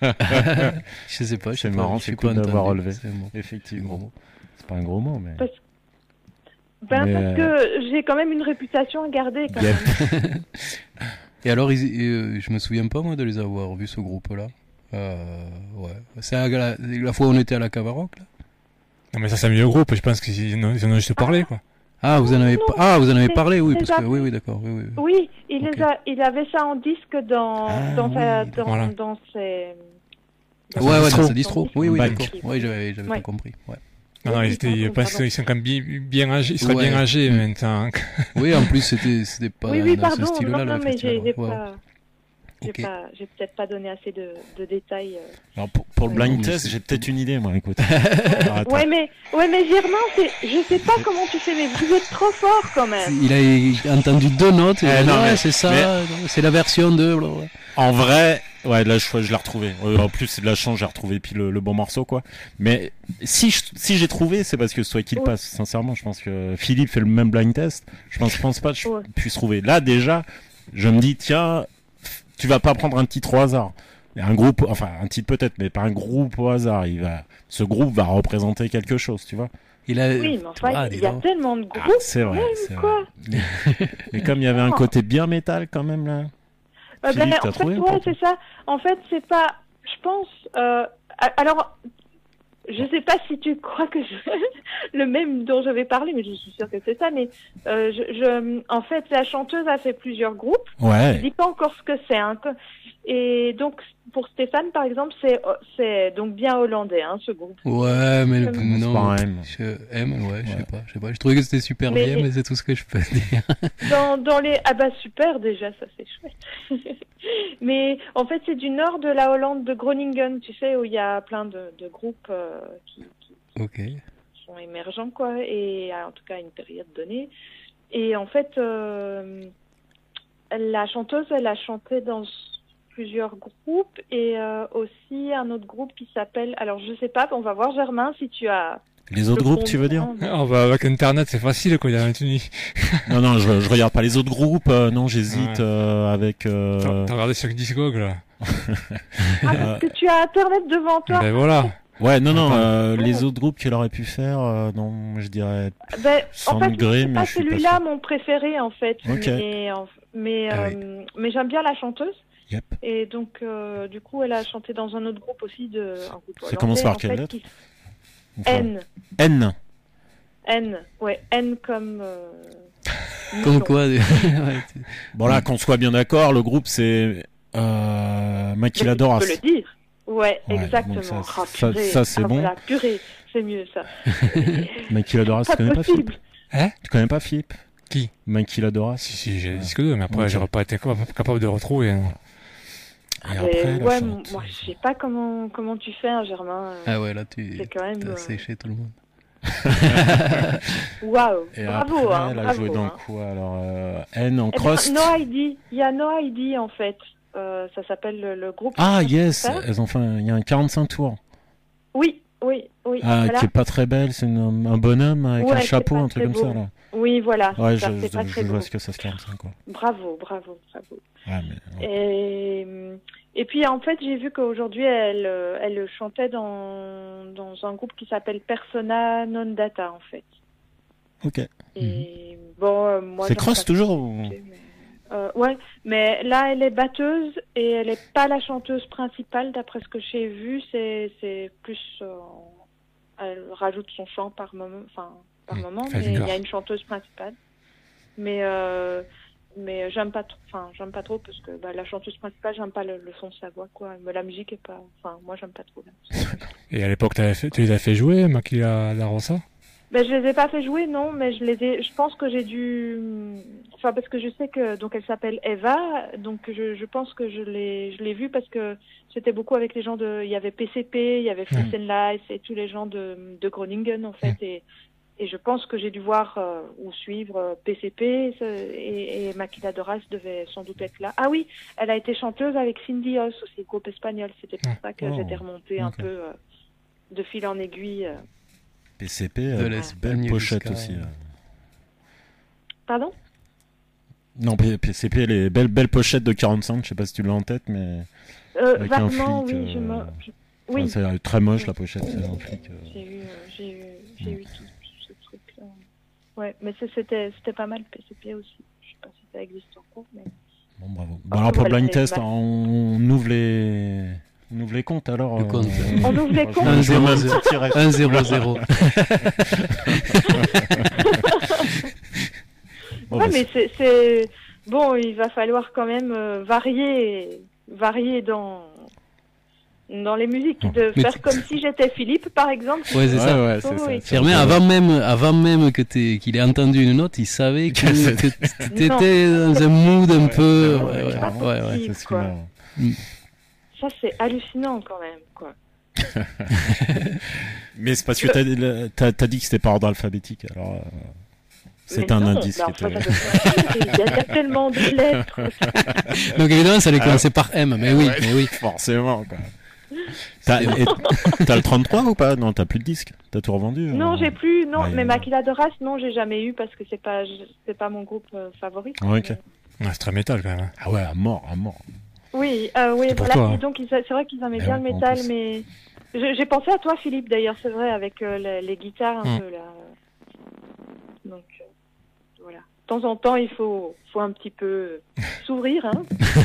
Je sais pas, je sais C'est pas, marrant, je suis c'est pas cool d'avoir entendu. relevé. C'est bon. Effectivement. Bon. C'est pas un gros mot, mais. Parce- Ben, Mais, parce que j'ai quand même une réputation à garder, quand Yep. même. Et alors, ils- euh, je me souviens pas moi de les avoir vus ce groupe-là. Euh, ouais. C'est la, la, la fois où on était à la Cavaroc là. Non, mais ça, c'est un mieux groupe. Je pense qu'ils en ont, ils en ont juste parlé, quoi. Ah, vous en avez non, pas. Ah, vous en avez c'est- parlé, oui, c'est parce ça. que oui, oui, d'accord, oui, oui. oui. Oui, il, Ok. les a, il avait ça en disque dans, Ah, dans, sa, oui, dans, voilà. dans ses... Dans Ouais, ouais, distro. dans sa distro. Oui, oui, Bac. d'accord. Oui, j'avais, j'avais Ouais. pas compris. Ouais. Non, non, Oui, ils, étaient, pardon, je pense pardon. qu'ils sont quand même bien, bien âgés. Ils seraient Ouais. bien âgés Mm. maintenant. Oui, en plus, c'était, c'était pas oui, oui, dans pardon, ce style-là, non, le non, mais festival. j'ai j'ai Ouais. pas... J'ai Ok. pas, j'ai peut-être pas donné assez de, de détails. euh. Alors, pour, pour le Ouais, blind non, mais test, c'est- j'ai peut-être une idée, moi, écoute. Alors, attends. Ouais, mais, ouais, mais Germain, c'est, je sais pas comment tu fais, mais vous êtes trop fort quand même. Il a il a entendu deux notes. Et Eh, il a dit, non, ouais, mais- c'est ça. mais- C'est la version de. blablabla. En vrai, ouais, là, je, je l'ai retrouvé. Euh, en plus, c'est de la chance, j'ai retrouvé puis le, le bon morceau, quoi. Mais si je, si j'ai trouvé, c'est parce que c'est toi qui le Ouais. passe. Sincèrement, je pense que Philippe fait le même blind test. Je pense, je pense pas que je Ouais. puisse trouver. Là, déjà, je me dis, tiens, tu vas pas prendre un titre au hasard. Un groupe, enfin, un titre peut-être, mais pas un groupe au hasard. Il va, ce groupe va représenter quelque chose, tu vois. Il a. Oui, mais enfin, Ah, il dis y a donc. tellement de Ah, groupes. c'est vrai, même, c'est vrai. quoi. Mais, mais comme il y avait un côté bien métal, quand même, là. Euh, Philippe, ben, t'as en fait, trouvé ou ouais, pas c'est ça. En fait, c'est pas. Je pense. Euh, a- alors, je sais pas si tu crois que je... le même dont je vais parler, mais je suis sûre que c'est ça. Mais euh, je, je, en fait, la chanteuse a fait plusieurs groupes. Je Ouais. dis pas encore ce que c'est. Hein, que- et donc, pour Stéphane, par exemple, c'est c'est donc bien hollandais, hein, ce groupe. Ouais, mais C'est non. pas un M. Je, M, ouais, je sais Ouais. pas, je sais pas. Je trouvais que c'était super Mais- bien, mais c'est tout ce que je peux dire. Dans, dans les ah bah super déjà, ça c'est chouette. Mais en fait, c'est du nord de la Hollande, de Groningen, tu sais, où il y a plein de, de groupes euh, qui, qui Ok. sont émergents, quoi, et en tout cas à une période donnée. Et en fait, euh, la chanteuse, elle a chanté dans plusieurs groupes et euh, aussi un autre groupe qui s'appelle, alors je sais pas, on va voir Germain si tu as... Les autres le groupes, tu veux dire? fondement. Oh, bah, avec Internet, c'est facile, quoi. Il y a maintenu. Non, non, je, je regarde pas les autres groupes. euh, non, j'hésite Ouais. euh, avec. T'as Euh... t'as regardé sur Discog, là. Ah, parce que tu as Internet devant toi. Ben voilà. Ouais, non, non, Attends. euh, les autres groupes qu'elle aurait pu faire, euh, non, je dirais. Ben, Sans en fait, degré, c'est mais pas je suis pas celui-là sûr. mon préféré en fait, Ok. mais en- mais Ah euh, mais j'aime bien la chanteuse Yep. et donc euh, du coup elle a chanté dans un autre groupe aussi de un groupe Ça hollandais, commence par en quelle fait, lettre qui- Enfin, N N. N ouais N comme euh, Comme Nichon. quoi. ouais, tu- Bon là, qu'on soit bien d'accord, le groupe c'est euh, Mais Maquiladoras. tu peux le dire. Ouais, Ouais, exactement. donc ça, Ah, ça- purée. ça, c'est Ah, bon. voilà, purée, c'est mieux ça. Maquiladoras, tu Pas connais pas Philippe? possible. Hein? Tu connais pas Philippe? Qui? Maquiladoras. Si, si, j'ai le disque deux, mais après, Ok. j'aurais pas été capable, capable de retrouver. hein. Et Mais après, la ouais, chanteuse. moi je sais pas comment comment tu fais, hein, Germain. euh, Ah ouais, là, tu C'est quand même. as euh, séché tout le monde. Waouh, Et bravo, après, hein, elle a bravo, joué dans hein. quoi alors euh, N en Eh ben, crust. No I D, il y a No I D en fait. Euh, ça s'appelle le, le groupe. Ah qui yes, fait ça. elles ont fait un- il y a un quarante-cinq tours. Oui, oui, oui. Ah, voilà. qui est pas très belle, c'est une- un bonhomme avec Ouais, un c'est chapeau, pas un truc très comme ça beau. là. Oui, voilà. Ouais, ça, je, c'est pas je, très je beau. vois ce que ça se quarante-cinq quoi. Bravo, bravo, bravo. Ouais, mais, ouais. Et, et puis en fait, j'ai vu qu'aujourd'hui, elle, euh, elle chantait dans, dans un groupe qui s'appelle Persona Non Data en fait. Ok. Et bon, euh, moi. C'est j'en Cross passe toujours pas ou... mais, euh, ouais, mais là, elle est batteuse et elle est pas la chanteuse principale d'après ce que j'ai vu. C'est c'est plus, euh, elle rajoute son chant par moment, enfin par Mmh, moment, fait mais du il y gars. a une chanteuse principale. Mais euh, mais j'aime pas trop, enfin j'aime pas trop parce que bah, la chanteuse principale, j'aime pas le, le son de sa voix quoi. Mais la musique est pas, enfin moi j'aime pas trop. la musique. Et à l'époque, t'avais fait, tu les as fait jouer, Maquila La Rosa? Ben, je les ai pas fait jouer, non, mais je les ai. Je pense que j'ai dû. Enfin, parce que je sais que donc elle s'appelle Eva, donc je, je pense que je l'ai je l'ai vue parce que j'étais beaucoup avec les gens de. Il y avait P C P, il y avait Fliss and Lights et tous les gens de de Groningen en fait, et et je pense que j'ai dû voir euh, ou suivre euh, P C P et, et Maquiladoras devait sans doute être là. Ah oui, elle a été chanteuse avec Cindy Os aussi, groupe espagnol. C'était pour ça que Oh, j'étais remontée un okay. peu euh, de fil en aiguille. Euh. P C P, De euh, l'Espagne belle pochette jusqu'à- aussi. euh. Pardon? Non, P- P C P, les belles, belles pochettes de quarante-cinq, je sais pas si tu l'as en tête, mais euh, avec un Vaguement, flic, oui, je me... euh, je- Oui, enfin, c'est très moche la pochette, c'est un flic. euh. j'ai eu, euh, j'ai eu, j'ai eu tout, tout ce truc-là. Ouais, mais c'est- c'était, c'était pas mal P C P aussi. Je sais pas si ça existe encore, mais... Bon, bravo. Bon, Après, alors pour le voilà, blind c'est test, mal. on ouvre les, on ouvre les comptes alors. Le euh, compte. On ouvre les comptes. Un Je mets zéro, un zéro. petit tiret. un zéro zéro. Bon, Ouais, bah, mais c'est, c'est... Bon, il va falloir quand même euh, varier, varier dans... dans les musiques. De Mais faire tu- comme si j'étais Philippe, par exemple. Ouais, c'est ouais, ça. ouais, c'est Oh, ça. oui. c'est Germain, ça. avant même, avant même que t'aies- qu'il ait entendu une note, il savait que, que t'étais dans un mood un Ouais, peu. ouais, Ouais, ouais, carrément. ouais, ouais. C'est ce qui quoi. m'a- Ça, c'est hallucinant quand même, quoi. Mais c'est parce que t'as, t'as, t'as dit que c'était par ordre alphabétique, alors euh, c'est Mais un non, indice mais qui enfin, était. ça peut pas- il, y a, il y a tellement de lettres. Donc évidemment, ça allait Ah. commencer par M, mais oui, Ouais, mais oui. Forcément, quoi. T'as, et- t'as le trente-trois ou pas? Non, t'as plus le disque. T'as tout revendu? Non, euh j'ai plus. Non, Ouais, mais ouais. Maquiladoras, non, j'ai jamais eu parce que c'est pas, je- c'est pas mon groupe euh, favori. Ouais, ok. Mais- Ouais, c'est très métal quand même. hein. Ah ouais, à mort, à mort. Oui, euh, oui, C'est pour voilà. toi, hein. Et donc, ils- c'est vrai qu'ils aimaient Mais bien ouais, le en métal, plus. mais je- j'ai pensé à toi, Philippe, d'ailleurs, c'est vrai, avec euh, les, les guitares un Mm. peu là. Donc, euh, voilà. De temps en temps, il faut, faut un petit peu s'ouvrir, hein.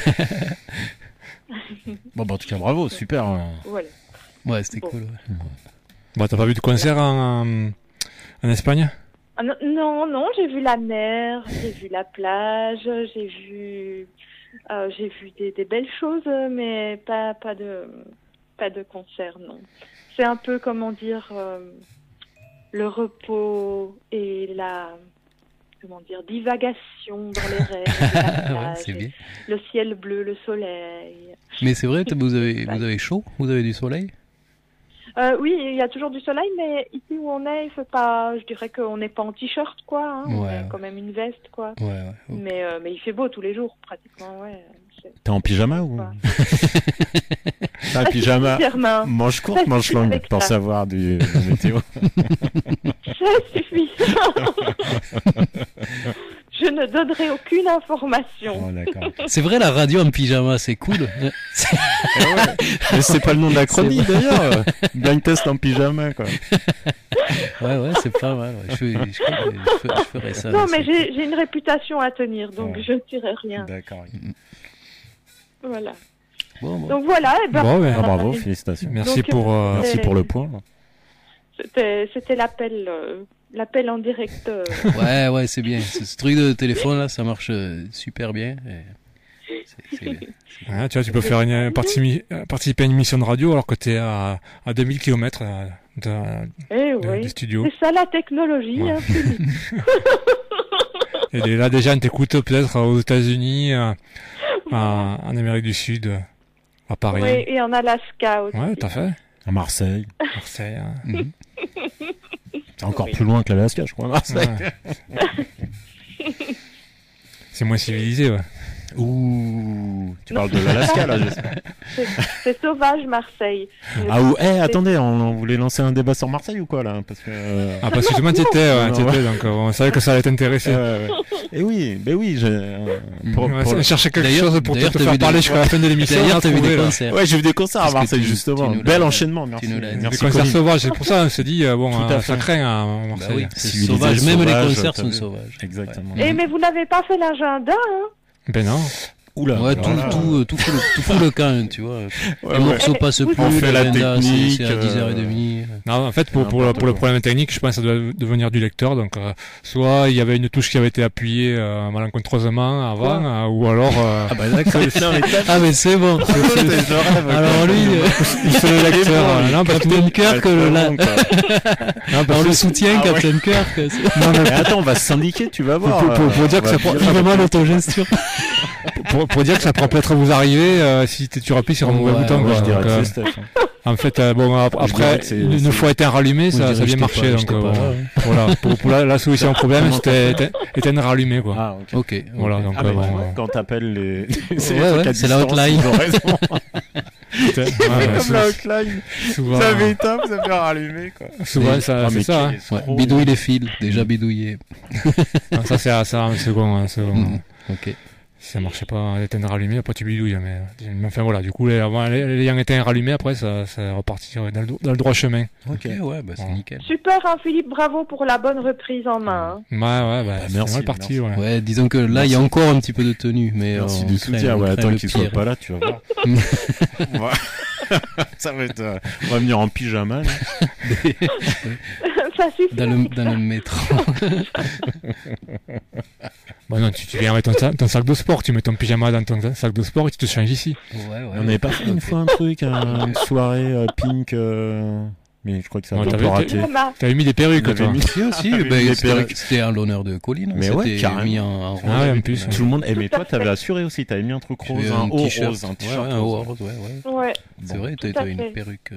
Bon, bah, en tout cas, bravo, super. hein. Voilà. Ouais, c'était Bon. cool. Ouais. Bon, t'as pas vu de concert en, en, en Espagne? Ah, non, non, non, j'ai vu la mer, j'ai vu la plage, j'ai vu, euh, j'ai vu des, des belles choses, mais pas, pas de, pas de concert, non. C'est un peu, comment dire, euh, le repos et la, comment dire, divagation dans les rêves, la ouais, plage, c'est bien. le ciel bleu, le soleil. Mais c'est vrai, vous avez, vous avez chaud? Vous avez du soleil? Euh, oui, il y a toujours du soleil, mais ici où on est, il fait pas, je dirais qu'on n'est pas en t-shirt, quoi. Hein, on Ouais, a ouais. quand même une veste, quoi. Ouais, ouais. Mais, euh, mais il fait beau tous les jours, pratiquement, ouais. C'est- T'es en pyjama ou? Ouais. T'as un pyjama. Germain, Manche courte, manche longue, Avec pour ça. savoir du, du météo. ça suffit. Je ne donnerai aucune information. Oh, d'accord. C'est vrai, la radio en pyjama, c'est cool. C'est- Eh ouais. Mais c'est pas le nom de la chronique d'ailleurs. Blind test en pyjama, quoi. Ouais, ouais, c'est pas mal. ouais. Je, fais- je, crois que je, fais- je ferais ça. Non, dans mais ce- j'ai j'ai une réputation à tenir, donc Ouais. je ne dirai rien. D'accord. Voilà. Bon, bon. Donc voilà, et ben, Bon, ben, Ah, bravo, félicitations. Merci Donc, pour... euh, Merci euh, pour le point. c'était c'était l'appel euh, l'appel en direct. euh, Ouais, ouais, c'est bien. Ce, ce truc de téléphone là, ça marche euh, super bien. et c'est- c'est bien. hein, tu vois, tu peux faire une, participer, participer à une émission de radio alors que t'es à, à deux mille kilomètres euh, de, Eh de- oui. du studio. C'est ça la technologie. Ouais. Hein, Philippe. Et là, déjà, on t'écoute peut-être aux États-Unis, euh, à- en Amérique du Sud, euh, à Paris. Oui, et en Alaska aussi. Ouais, t'as fait. À Marseille. Marseille. hein. Mhm. C'est encore Oui. plus loin que l'Alaska, je crois, Marseille. Ouais. C'est moins civilisé, ouais. Ouh, tu parles de l'Alaska, là, j'espère. C'est- C'est sauvage, Marseille. Ah, ou, eh, attendez, on, on voulait lancer un débat sur Marseille ou quoi, là? Parce que, euh, Ah, parce que justement, t'étais, ouais, Non, t'étais, donc euh, on savait que ça allait t'intéresser. euh, Et oui, ben oui, j'ai, euh, pour, Ouais, pour- on cherchait quelque D'ailleurs- chose pour te, d'ailleurs, te t'as faire vu parler des- jusqu'à la fin de l'émission. on a D'ailleurs, t'as vu trouvé, des là. concerts. Ouais, j'ai vu des concerts à Parce que Marseille, tu- justement. tu nous l'as- Bel enchaînement, merci. tu nous l'as dit. Des Merci, concerts Colline. sauvages, c'est pour ça on s'est dit, euh, bon, Tout à euh, fait. ça craint à Bah Marseille. oui, c'est Civilisé, sauvage. Même les sauvage, concerts t'as sont vu. sauvages. Exactement. Et mais vous n'avez pas fait l'agenda, hein? Ben non. Oula. Ouais, tout, alors là, tout, euh, tout, fout le, tout fout le camp, tu vois. ouais, Les ouais. morceaux Mais passent vous- plus, On fait la l'agenda, c'est- technique, c'est à dix heures trente. Non, en fait, pour, C'est pour, le, n'importe pour le quoi. problème technique, je pense que ça doit devenir du lecteur. Donc, euh, soit il y avait une touche qui avait été appuyée euh, malencontreusement avant, euh, ou alors euh, Ah bah d'accord. Non, mais t'as- Ah, mais c'est bon. je rêve, quoi. Alors lui, euh, il fait le lecteur. euh, non, parce que, Captain Kirk, le, la, Bon, quoi. non, parce on que- le soutient, Ah ouais. Captain Kirk. c'est- non, mais Mais attends, on va se syndiquer, tu vas voir. pour- pour- pour euh, dire on que va ça bien prend- faire- Vraiment l'autogestion. pour, pour dire que ça pourrait peut-être vous arriver euh, si t- tu appuies sur un mauvais Ouais, bouton. Moi, quoi. je dirais Donc, que euh, c'est Steph. hein. En fait, euh, bon, après, une c'est... fois éteint rallumé, ça, ça vient marcher. Donc, euh, bon, là, ouais. Voilà. Pour, pour la, la solution au problème, c'était éteindre rallumé, quoi. Ah, ok. okay. Voilà. Donc, ah, euh, bon, bon, ouais. Quand t'appelles les, c'est, ouais, ouais, c'est la hotline. C'est ouais, comme souvent, la hotline. Souvent, ça fait éteint, ça fait rallumer, quoi. Souvent, ça, ah, c'est ça. Hein. Ouais, bidouille les fils, déjà bidouillé. Non, ça, c'est ça, un second, un second. Mmh. Ok. Si ça marchait pas, éteindre rallumé, après tu bidouilles, mais, mais enfin voilà, du coup, les, l'ayant éteint rallumé, après, ça, ça repartit dans le, dans le droit chemin. Ok, ouais, bah, c'est ouais. nickel. Super, hein, Philippe, bravo pour la bonne reprise en main. Hein. Ouais, ouais, bah, bah c'est merci, mal parti, ouais. Ouais, disons que là, il y a encore un petit peu de tenue, mais. Merci du soutien, ouais, attends qu'il soit pas là, tu vas voir. Ça va être, euh, on va venir en pyjama, là. Ça suffit. Dans le, dans le métro. Bah non, tu, tu viens avec ton, ton sac de sport, tu mets ton pyjama dans ton sac de sport et tu te changes ici. Ouais, ouais. On n'avait pas fait une fois un truc, un, une soirée euh, pink, euh... mais je crois que ça a ouais, un peu raté. T'avais mis des perruques, toi. Mis... Si, aussi, bah, c'était, c'était en l'honneur de Colline. Mais ouais, carrément. Mis en, en rose. Ah ouais, en plus. Tout le monde, eh, mais toi, t'avais assuré aussi, t'avais mis un truc rose, un, un haut t-shirt. rose, un t-shirt ouais, ouais, un haut rose, ouais, ouais. Ouais. C'est bon. Vrai, t'avais une perruque.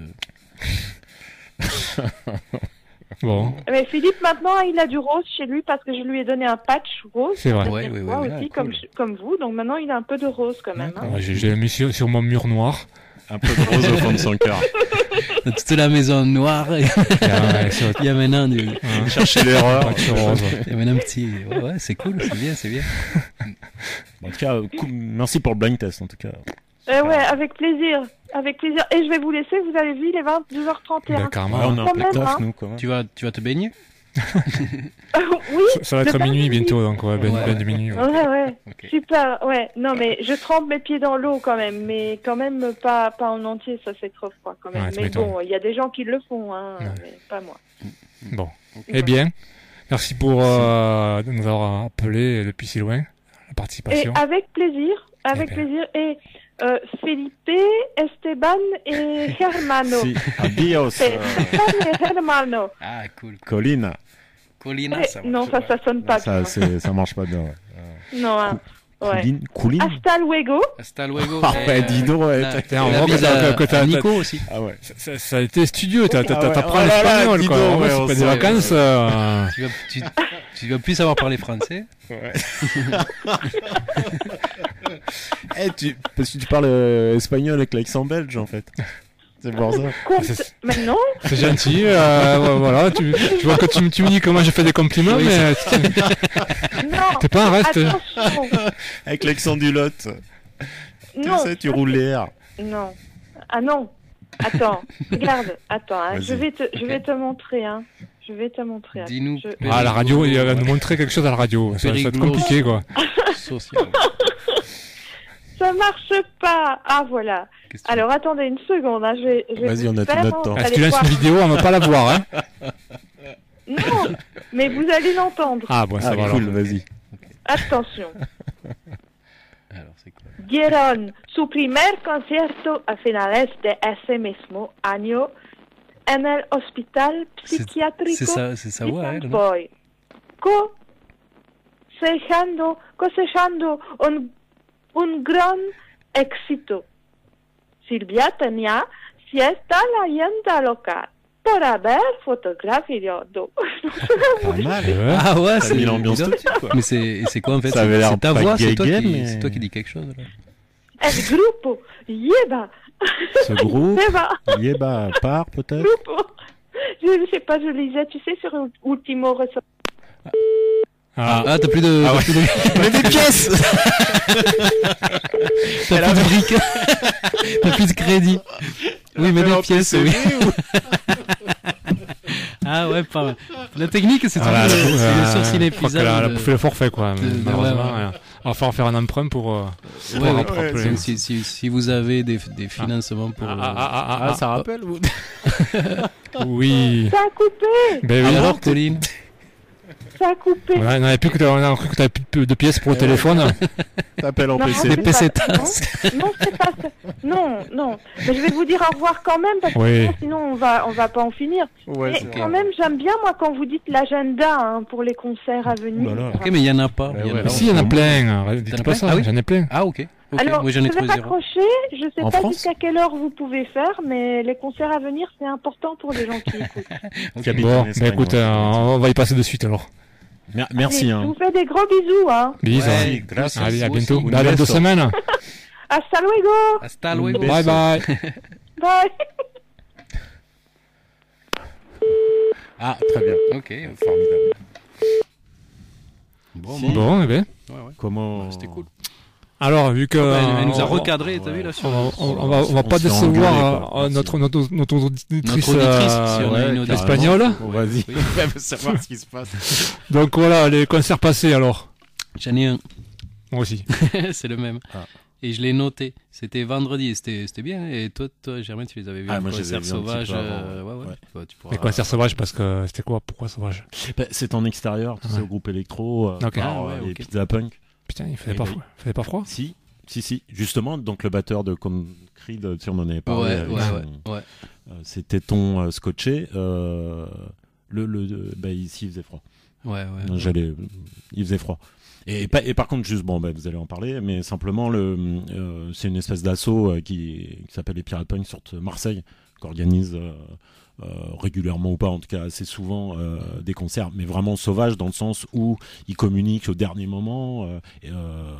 Bon. Mais Philippe, maintenant, il a du rose chez lui parce que je lui ai donné un patch rose. C'est vrai. Ouais, ouais, moi ouais, aussi, ouais, comme, cool. comme vous. Donc maintenant, il a un peu de rose quand même. Hein. Ouais, j'ai, j'ai mis sur, sur mon mur noir. Un peu de rose au fond de son cœur. Dans toute la maison noire. Il y a, ouais, il y a maintenant du. Hein. Chercher l'erreur. Rose. Il y a maintenant un petit. Ouais, ouais, c'est cool, c'est bien, c'est bien. En tout cas, cool. Merci pour le blind test, en tout cas. Euh, ouais, avec plaisir. Avec plaisir. Et je vais vous laisser, vous avez vu, il est vingt-deux heures trente et un. Ben, carrément. Ouais, on a un peu hein. nous, quand même. Tu vas, tu vas te baigner? euh, Oui. Ça, ça va être minuit bientôt, donc, ouais, ben, ouais. ben de minuit. Ouais, ouais. ouais. Okay. Super, ouais. Non, mais je trempe mes pieds dans l'eau quand même, mais quand même pas, pas en entier, ça c'est trop froid quand même. Ouais, mais bon, il y a des gens qui le font, hein, ouais. mais pas moi. Bon. Okay. Eh bien, merci pour euh, de nous avoir appelé depuis si loin, la participation. Et avec plaisir, avec eh plaisir. Et Euh, Felipe, Esteban et Germano. Si, adios. Esteban et Germano. Ah, cool. Colina. Colina, eh, ça marche. Non, ça, ça sonne pas. Ça, c'est, ça marche pas bien. Ouais. Non, hein. Ouais. Coulin. Hasta luego. Hasta luego. Ah ouais, dis donc, ouais. La, t'as, la, la bise à, à, à Nico aussi. Ah ouais. Ça, ça, ça a été studieux, t'as, t'as, ah ouais. t'apprends oh l'espagnol, là, quoi. Donc, ouais, c'est pas des des vacances. Ouais. Euh... Tu vas, tu, tu vas plus savoir parler français. Ouais. Eh, tu, parce que tu parles euh, espagnol avec l'accent belge, en fait. C'est pour ça. Compte... Mais non. C'est gentil, euh, voilà, tu, tu vois que tu, tu me dis comment je fais des compliments, oui, mais non, t'es pas un reste. Attention. Avec l'accent du Lot. Non. Tu sais, tu roules les airs. Non. Ah non. Attends, regarde, attends, hein. je vais te, je vais te montrer, hein. Je vais te montrer. Dis-nous. Je... Ah, la radio, il va nous montrer quelque chose à la radio. Ça, ça va être compliqué, quoi. Social. Ça marche pas. Ah, voilà. Alors, attendez une seconde, hein. Je vais, je vais Vas-y, on a tout notre temps. Si tu lances une vidéo, on va pas la voir, hein. Non, mais vous allez l'entendre. Ah, bon, ça ah, va. Cool, alors. Vas-y. Attention. Alors, c'est quoi? Dieron su primer concierto a finales de ese mismo año en el hospital psiquiátrico c'est ça, c'est ça, ouais, de Boy. Cosechando, cosechando un, un gran éxito. Silvia tenía siesta la leyenda local por haber fotografiado. Pas mal. Ouais. Ah ouais, ça c'est mis l'ambiance tout de suite, quoi. Mais c'est, c'est quoi en fait? Ça c'est, avait l'air c'est ta pas voix, c'est toi, gay, qui, mais... c'est toi qui dis quelque chose là. El grupo lleva. Ce groupe, Lleva. Yeba part peut-être. Grupo. Je ne sais pas, je lisais, tu sais, sur Ultimo Ressort. Ah, Ah, t'as plus de... Ah t'as ouais. plus de... Mais des pièces. T'as plus de briques. T'as plus de crédit. Oui, mais des pièces, oui. Ah ouais, pas mal. La technique, c'est voilà, toujours la, le, euh, le sourcil épisode. Elle a, elle a de... bouffé le forfait, quoi. de, de, malheureusement, ouais, ouais. ouais. On va falloir faire un emprunt pour. Euh, Ouais, pour ouais, rappeler. ouais, donc, si, si, si vous avez des, des financements pour... Ah, ah, ah, ah, Ah, ah, ça rappelle ou... Oui. Ça a coupé. Ben oui. Alors, Colline? Ça a coupé. Ouais, on avait plus que t'avais, on a cru que t'avais plus de pièces pour le téléphone. T'appelles en Non, P C. c'est P C pas- non, non, c'est pas ça. Non, non. Mais je vais vous dire au revoir quand même parce que Oui. sinon on va, on va pas en finir. Ouais, Mais c'est quand même, j'aime bien moi quand vous dites l'agenda hein, pour les concerts à venir. Bah là. Ok, mais il y en a pas. Bah il y en a ouais, pas. Si, il y en a plein. T'en as Dites pas plein ça, Ah oui j'en ai plein. Ah, ok. Ok, Alors, moi j'en ai je vais trouvé zéro. raccrocher. Je sais En pas France jusqu'à quelle heure vous pouvez faire, mais les concerts à venir, c'est important pour les gens qui écoutent. Qui habite Bon, en bah Espagne, écoute, ouais. euh, on va y passer de suite alors. Mer- Merci. Allez, Hein. Je vous fais des gros bisous, hein. Bisous. Ouais, grâce. Allez, à Vous bientôt. aussi. Dans deux beso. semaines. Hasta luego. Hasta Un luego. beso. Bye bye. Bye. Ah, très bien. Ok. Formidable. Bon, Si. bon. Bon, eh bien. Ouais, ouais. Comment C'était cool. Alors, vu que... Ah, elle, elle nous a on- recadré, t'as ouais. vu là sur On va, le- on, on va, on va On pas se fait engueuler, décevoir quoi. euh, notre, notre, notre auditrice, Notre auditrice, si on a euh, une auditrice. espagnole. Bon, vas-y. Oui. Elle veut savoir ce qui se passe. Donc voilà, les concerts passés alors. J'en ai un. Moi aussi. C'est le même. Ah. Et je l'ai noté. C'était vendredi, et c'était c'était bien. Et toi, toi, Germain, tu les avais vus Ah, en moi, je les ai concert vus un petit sauvage. peu avant, euh, ouais, ouais. ouais. Bah, tu pourras- Les concerts sauvages parce que c'était quoi? Pourquoi sauvage? Bah, c'est en extérieur, tu sais, Ouais. au groupe électro, euh, Ok. par, Ah, ouais, euh, les ok. Pizza Punk. Putain, il faisait Et pas bah, froid. Il faisait pas froid? Si, si, si. Justement, donc le batteur de Concrete, tu en en avais parlé. Ouais, avec ouais, son- ouais, ouais. euh, C'était ton euh, scotché. Euh, le, le, euh, bah, ici, il faisait froid. Ouais, ouais. Non, J'allais, il faisait froid. Et, et, pas- et par contre, juste, bon, bah, vous allez en parler, mais simplement, le, euh, c'est une espèce d'assaut euh, qui, qui s'appelle les Pirate Punk sur Marseille, qu'organise euh, euh, régulièrement ou pas, en tout cas assez souvent, euh, des concerts, mais vraiment sauvages dans le sens où ils communiquent au dernier moment euh, et, euh,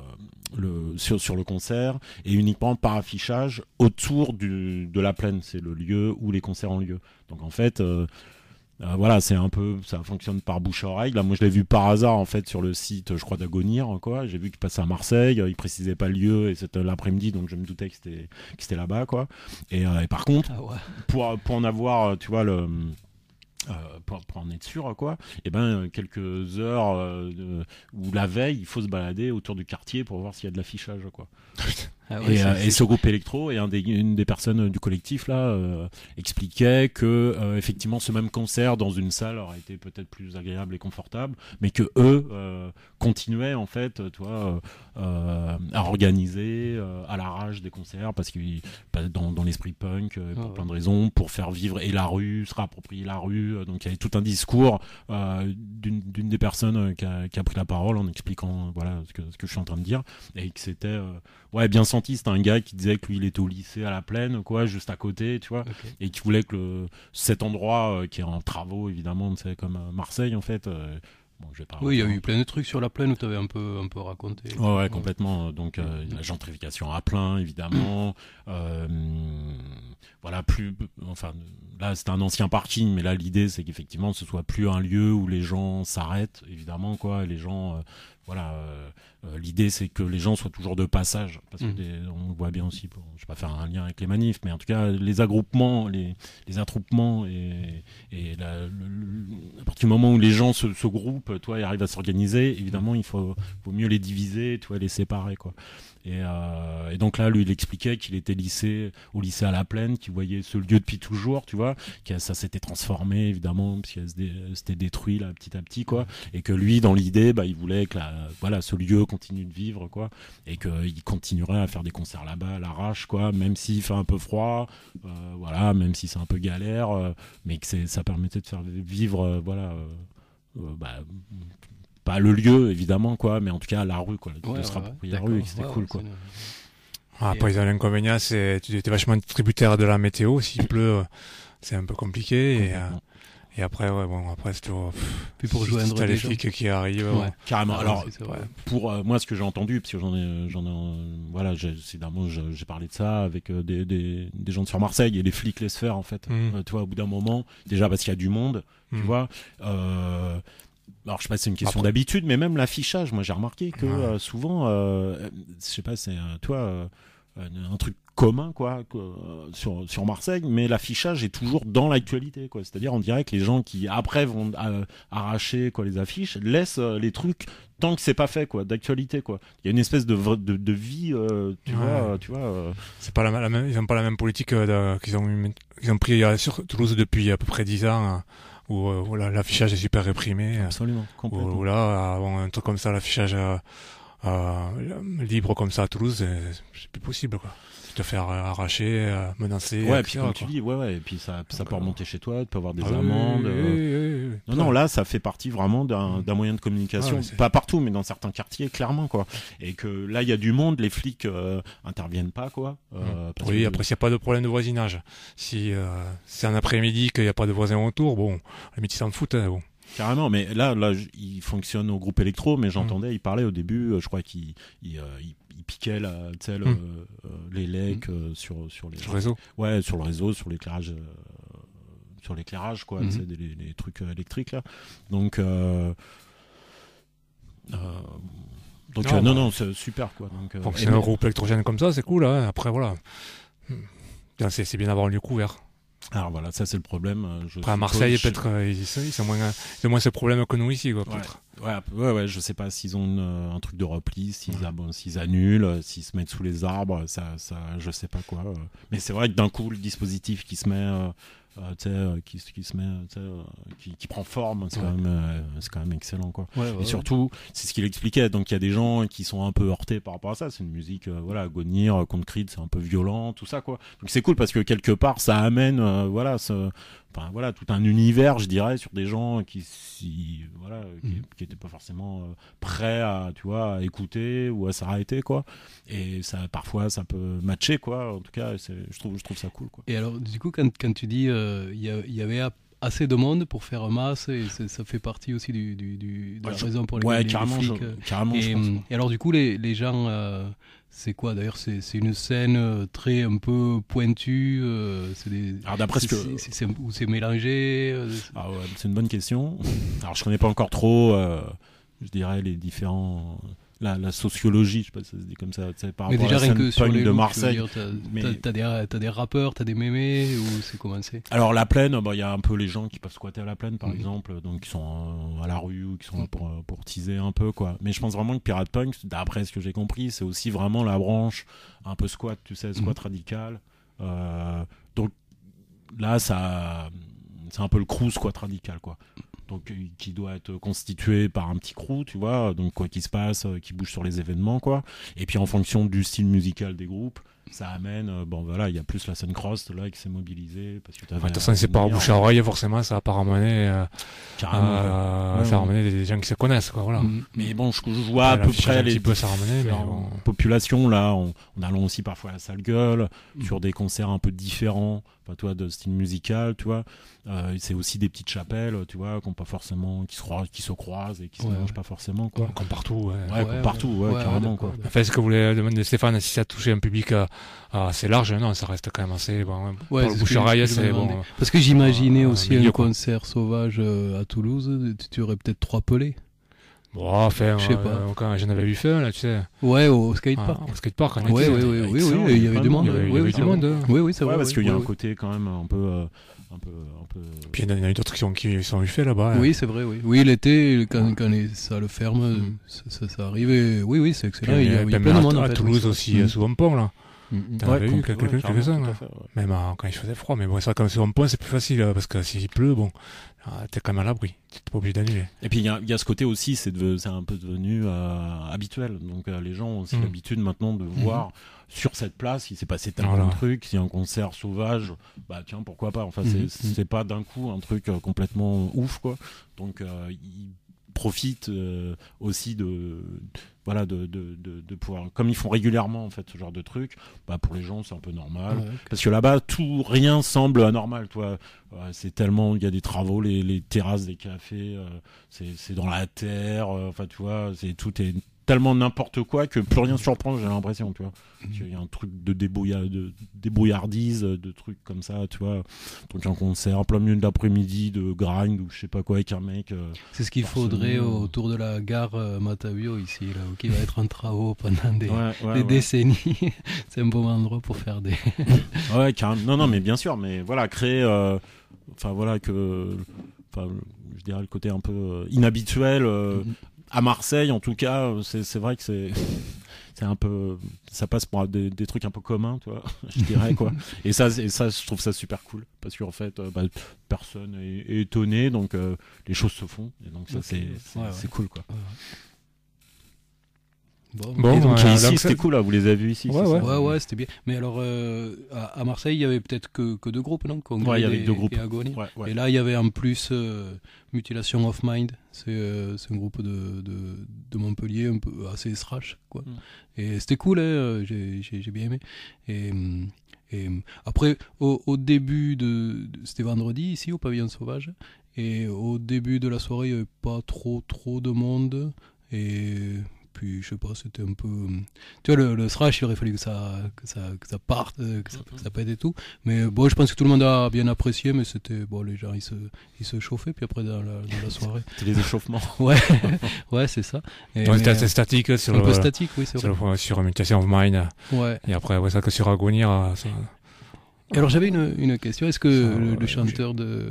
le, sur, sur le concert et uniquement par affichage autour du, de la plaine. C'est le lieu où les concerts ont lieu. Donc en fait, euh, euh, voilà, c'est un peu, ça fonctionne par bouche à oreille. Là, moi, je l'ai vu par hasard en fait sur le site, je crois d'Agonir, quoi. J'ai vu qu'il passait à Marseille. Euh, il précisait pas le lieu et c'était l'après-midi, donc je me doutais que c'était que c'était là-bas, quoi. Et, euh, et par contre, Ah ouais. pour pour en avoir, tu vois le euh, pour, pour en être sûr, quoi, et ben quelques heures euh, de- ou la veille, il faut se balader autour du quartier pour voir s'il y a de l'affichage, quoi. Ah ouais, Et, c'est- euh, c'est- et ce groupe électro et un des, une des personnes du collectif là euh, expliquait que euh, effectivement ce même concert dans une salle aurait été peut-être plus agréable et confortable, mais que eux euh, continuaient en fait, tu vois, euh, à organiser euh, à l'arrache des concerts parce que dans, dans l'esprit punk euh, pour Ah ouais. plein de raisons, pour faire vivre et la rue, se réapproprier la rue. euh, Donc il y avait tout un discours euh, d'une d'une des personnes euh, qui a, qui a pris la parole en expliquant euh, voilà ce que, ce que je suis en train de dire et que c'était euh, ouais bien senti. C'était un gars qui disait que lui il était au lycée à la Plaine, quoi, juste à côté, tu vois, Ok. et qui voulait que le, cet endroit euh, qui est en travaux évidemment, tu sais, comme euh, Marseille en fait. euh, bon, je vais pas. Oui, il y a eu plein de trucs sur la plaine où tu avais un peu, un peu raconté. Ouais, ouais, complètement. Donc, euh, la gentrification à plein, évidemment. Euh, voilà, plus. Enfin, là, c'est un ancien parking, mais là, l'idée, c'est qu'effectivement, ce soit plus un lieu où les gens s'arrêtent, évidemment, quoi. Et les gens. Euh, voilà. Euh, euh, l'idée, c'est que les gens soient toujours de passage. Parce que Mhm. des- on le voit bien aussi. Pour, je vais pas faire un lien avec les manifs, mais en tout cas, les agroupements, les, les attroupements et, et la, le- le- à partir du moment où les gens se, se groupent, toi, et arrivent à s'organiser, évidemment, il faut, faut mieux les diviser, tu vois, les séparer, quoi. Et, euh, et donc là, lui, il expliquait qu'il était lycée, au lycée à la Plaine, qu'il voyait ce lieu depuis toujours, tu vois, que ça s'était transformé, évidemment, parce que c'était détruit, là, petit à petit, quoi. Et que lui, dans l'idée, bah, il voulait que la, voilà, ce lieu continue de vivre, quoi. Et qu'il continuerait à faire des concerts là-bas à l'arrache, quoi, même s'il fait un peu froid, euh, voilà, même si c'est un peu galère, euh, mais que c'est, ça permettait de faire vivre, euh, voilà, euh, euh, bah, pas le lieu évidemment, quoi, mais en tout cas la rue, quoi, de Ouais, se ouais, rapproprier ouais. la rue, et que D'accord. c'était Ouais, cool, ouais, quoi. c'est- Ah, après, ils ont l'inconvénient, c'est, tu étais vachement tributaire de la météo. S'il pleut, c'est un peu compliqué. Et, euh, Complètement. et après, ouais, bon, après, c'est toujours, pff, Puis pour si joindre t'as les des gens. flics qui arrivent. Ouais. ouais. Carrément. Ah, Alors, oui, c'est vrai. pour euh, moi, ce que j'ai entendu, parce que j'en ai, j'en ai, euh, voilà, j'ai, c'est d'un mot, j'ai j'ai parlé de ça avec euh, des, des, des gens de sur Marseille et les flics laissent faire, en fait. Mhm. Euh, tu vois, au bout d'un moment, déjà parce qu'il y a du monde, tu Mhm. vois. Euh, alors, je sais pas si c'est une question Après- d'habitude, mais même l'affichage, moi, j'ai remarqué que Ouais. euh, souvent, euh, je sais pas, c'est, euh, toi, euh, un, un truc commun, quoi, que, euh, sur, sur Marseille, mais l'affichage est toujours dans l'actualité, quoi. C'est-à-dire, on dirait que les gens qui, après, vont euh, arracher, quoi, les affiches, laissent euh, les trucs tant que c'est pas fait, quoi, d'actualité, quoi. Il y a une espèce de, vra- de, de vie, euh, tu Ouais. vois, euh, tu vois. euh, C'est pas la, la même, ils ont pas la même politique euh, de- qu'ils ont, eu- qu'ils ont pris euh, sur Toulouse depuis à peu près dix ans, euh, où, euh, où la- l'affichage est super réprimé. euh, absolument, Où, complètement. où là, bon, un truc comme ça, l'affichage euh, euh, libre comme ça à Toulouse, c'est, c'est plus possible, quoi. te faire arracher, euh, menacer. Ouais, et et puis cetera, comme quoi. tu dis, ouais, ouais, et puis ça, ça peut remonter chez toi, tu peux avoir des Ah oui, amendes. oui, euh, oui, oui, oui. Non, non, là, ça fait partie vraiment d'un, d'un moyen de communication. Ah, c'est... Pas partout, mais dans certains quartiers, clairement, quoi. Et que là, il y a du monde, les flics euh, interviennent pas, quoi. Euh, parce oui, que... après, s'il n'y a pas de problème de voisinage, si euh, c'est un après-midi qu'il n'y a pas de voisins autour, bon, les métiers s'en foutent, hein, bon. Carrément, mais là, là, il fonctionne au groupe électro, mais j'entendais, mmh. il parlait au début, euh, je crois qu'il il, euh, il, il piquait la, le, mmh. euh, les legs euh, sur, sur les... Sur le réseau. Ouais, sur le réseau, sur l'éclairage... Euh, sur l'éclairage, quoi, mmh. tu sais, les, les trucs électriques, là. Donc... Euh, euh, donc non, euh, non, non, c'est super, quoi. Donc, euh, donc c'est un groupe électrogène comme ça, c'est cool, hein. Après, voilà. C'est, c'est bien d'avoir un lieu couvert. Alors voilà, ça c'est le problème. Je Après, à Marseille, je... peut-être euh, ils, ils sont moins, ils ont moins ce problème que nous ici, quoi. Peut-être. Ouais, ouais, ouais, ouais, je sais pas s'ils ont une, un truc de repli, s'ils, ouais. bon, s'ils annulent, s'ils se mettent sous les arbres, ça, ça, je sais pas quoi. Mais c'est vrai que d'un coup, le dispositif qui se met, euh, euh, tu sais, qui, qui se met, euh, qui, qui prend forme, c'est, ouais. quand même, euh, c'est quand même excellent, quoi. Ouais, ouais, et surtout, ouais. c'est ce qu'il expliquait. Donc il y a des gens qui sont un peu heurtés par rapport à ça. C'est une musique, euh, voilà, Agonir, contre Creed, c'est un peu violent, tout ça, quoi. Donc c'est cool parce que quelque part, ça amène, euh, voilà, ce, enfin voilà, tout un univers, je dirais, sur des gens qui, si, voilà, qui, mmh. qui étaient pas forcément euh, prêts à, tu vois, à écouter ou à s'arrêter, quoi. Et ça, parfois, ça peut matcher, quoi. En tout cas, c'est, je trouve, je trouve ça cool, quoi. Et alors, du coup, quand, quand tu dis, il euh, y, y avait assez de monde pour faire masse, et ça fait partie aussi du, du, du, de ouais, la je, raison pour laquelle ouais, les, carrément, les flics... je, carrément, et, je pense, et alors, du coup, les, les gens... Euh, c'est quoi d'ailleurs, c'est, c'est une scène très un peu pointue, euh, c'est des, alors d'après ce que c'est, c'est, c'est, où c'est mélangé euh, ah ouais, c'est une bonne question. Alors je connais pas encore trop euh, je dirais les différents la, la sociologie, je sais pas si ça se dit comme ça, tu sais, par mais rapport déjà à la rien que scène punk sur les de looks, Marseille. Dire, t'as, mais... t'as, t'as, des, t'as des rappeurs, t'as des mémés, ou c'est comment c'est? Alors la plaine, il bah, y a un peu les gens qui peuvent squatter à la plaine, par mmh. exemple, donc qui sont euh, à la rue ou qui sont là pour, pour teaser un peu, quoi. Mais je pense vraiment que Pirate Punk, d'après ce que j'ai compris, c'est aussi vraiment la branche un peu squat, tu sais, squat mmh. radical. Euh, donc là, ça, c'est un peu le crew squat radical, quoi. Donc qui doit être constitué par un petit crew, tu vois, donc quoi qu'il se passe, qui bouge sur les événements, quoi. Et puis en fonction du style musical des groupes, ça amène, euh, bon voilà, il y a plus la scène cross là qui s'est mobilisée parce que de toute façon, c'est par bouche à oreille, forcément, ça va pas ramener, euh, euh, ouais, ça va ramener des, des gens qui se connaissent, quoi, voilà. Mmh. Mais bon, je, je vois à peu près les peu ça ramener, mais bon. populations là, en, en allant aussi parfois à la salle gueule, mmh. sur des concerts un peu différents, enfin, toi, de style musical, tu vois. Euh, c'est aussi des petites chapelles, tu vois, qui ont pas forcément, qui se croisent, qui se croisent et qui se ouais, mélangent ouais. pas forcément, quoi. Comme partout, ouais. Ouais, ouais comme partout, ouais, ouais carrément, ouais, quoi. Enfin, ce que voulait demander Stéphane, si ça touchait un public euh, assez large, non, ça reste quand même assez, bon, ouais, pour le bouche-oreille, c'est bon. Parce que j'imaginais euh, aussi milieu, un concert quoi. Sauvage euh, à Toulouse, tu, tu aurais peut-être trois pelés. Bon, enfin, je sais euh, pas. Quand j'en avais vu fait, là, tu sais. Ouais, au skatepark. Ah, au skatepark, on ouais, ouais, ouais, oui, oui, il y avait du monde. Il y avait du monde. Oui, oui, c'est vrai. Parce qu'il y a un côté quand même un peu. Un peu, un peu... Puis il y en a eu d'autres qui sont, qui sont eu fait là-bas. Oui, hein. c'est vrai, oui. Oui, l'été, quand, quand les salles ferment, mm. ça, ça, ça arrive. Et... Oui, oui, c'est excellent. Puis, il y a, il y a plein de monde. monde. À Toulouse fait, aussi, mm. sous un pont, là. Mm. T'en ouais, avais eu quelques, ouais, quelques-uns. Là. Fait, ouais. Même euh, quand il faisait froid. Mais bon, ça, comme sur un pont, c'est plus facile. Là, parce que s'il pleut, bon, t'es quand même à l'abri. T'es pas obligé d'annuler. Et puis il y, y a ce côté aussi, c'est, de, c'est un peu devenu euh, habituel. Donc euh, les gens ont aussi mm. l'habitude maintenant de voir. Mm. Sur cette place, il s'est passé tellement voilà. de trucs. S'il y a un concert sauvage, bah tiens, pourquoi pas. Enfin, mmh, c'est, mmh. c'est pas d'un coup un truc euh, complètement ouf, quoi. Donc, euh, ils profitent euh, aussi de, voilà, de, de, de, de pouvoir, comme ils font régulièrement en fait ce genre de trucs. Bah pour les gens, c'est un peu normal. Ouais, okay. Parce que là-bas, tout, rien semble anormal, toi. Ouais, c'est tellement, il y a des travaux, les, les terrasses des cafés, euh, c'est, c'est dans la terre. Euh, enfin, tu vois, c'est tout est tellement n'importe quoi que plus rien surprend, j'ai l'impression, tu vois. Mmh. Il y a un truc de, débrouilla, de débrouillardise, de trucs comme ça, tu vois. Donc un concert en plein milieu de l'après-midi de grind ou je sais pas quoi avec un mec. Euh, c'est ce qu'il faudrait autour de la gare euh, Matavio ici, là, où qui va être en travaux pendant des, ouais, ouais, des ouais. décennies. C'est un bon endroit pour faire des. Ouais, carrément. Non, non, mais bien sûr, mais voilà, créer. Enfin euh, voilà que. Enfin, je dirais le côté un peu euh, inhabituel. Euh, mmh. À Marseille, en tout cas, c'est, c'est vrai que c'est, c'est un peu, ça passe pour des, des trucs un peu communs, tu vois, je dirais, quoi. Et ça, et ça, je trouve ça super cool, parce qu'en fait, bah, personne est, est étonné, donc euh, les choses se font, et donc ça, okay. c'est, c'est, ouais, ouais. c'est cool, quoi. Ouais. Bon, Bon, donc ouais, ici donc, c'était cool là, vous les avez vus ici. Ouais, c'est ouais. ça Ouais, ouais, c'était bien. Mais alors, euh, à, à Marseille, il y avait peut-être que, que deux groupes, non? Congrès Ouais, il y avait et, deux groupes. et Agonie. Ouais, ouais. Et là, il y avait en plus euh, Mutilation of Mind. C'est euh, c'est un groupe de, de, de Montpellier, un peu assez thrash, quoi. Mm. Et c'était cool, hein, j'ai, j'ai, j'ai bien aimé. Et, et après, au, au début de, de. C'était vendredi, ici, au Pavillon Sauvage. Et au début de la soirée, il n'y avait pas trop, trop de monde. Et. Puis je sais pas, c'était un peu. Tu vois, le, le thrash, il aurait fallu que ça, que ça, que ça parte, que ça, que ça pète et tout. Mais bon, je pense que tout le monde a bien apprécié, mais c'était. Bon, les gens, ils se, ils se chauffaient, puis après, dans la, dans la soirée. C'était les échauffements. Ouais, ouais, c'est ça. Et donc, c'était assez statique sur un le. peu statique, oui, c'est sur, vrai. le, sur Mutation of Mind. Ouais. Et après, ouais, ça que sur Agonie. Ça... Et alors, j'avais une, une question. Est-ce que ça, le, le chanteur de.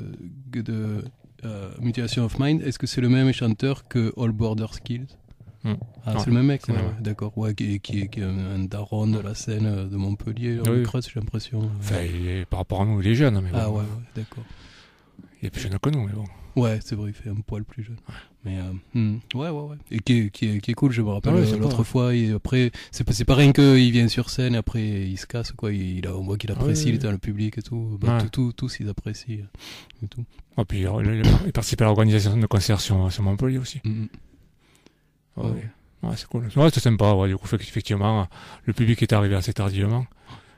de euh, Mutilation of Mind, est-ce que c'est le même chanteur que All Border Skills? Mmh. Ah, ouais, c'est le même mec, ouais, ouais. D'accord, ouais, qui, qui, qui est un daron de la scène de Montpellier, oui. Creuse, j'ai l'impression. Enfin, il est, par rapport à nous, il est jeune, mais bon. Ah ouais, ouais, d'accord. Il est plus jeune que nous, mais bon. Ouais, c'est vrai, il fait un poil plus jeune. Mais euh, hmm, ouais, ouais, ouais. Et qui est, qui est, qui est cool, je me rappelle ah ouais, l'autre pas, fois. Et après, c'est, c'est pas rien qu'il vient sur scène et après il se casse, quoi. Il, on voit qu'il apprécie, ah ouais, il est dans le public et tout. Bah, ouais. tout, tout, tous ils apprécient et tout. Et puis il, il, il participe à l'organisation de concerts sur, sur Montpellier aussi. Mm-hmm. Ouais, ouais. ouais, c'est cool. Ouais, c'était sympa. Ouais, du coup, effectivement, le public est arrivé assez tardivement.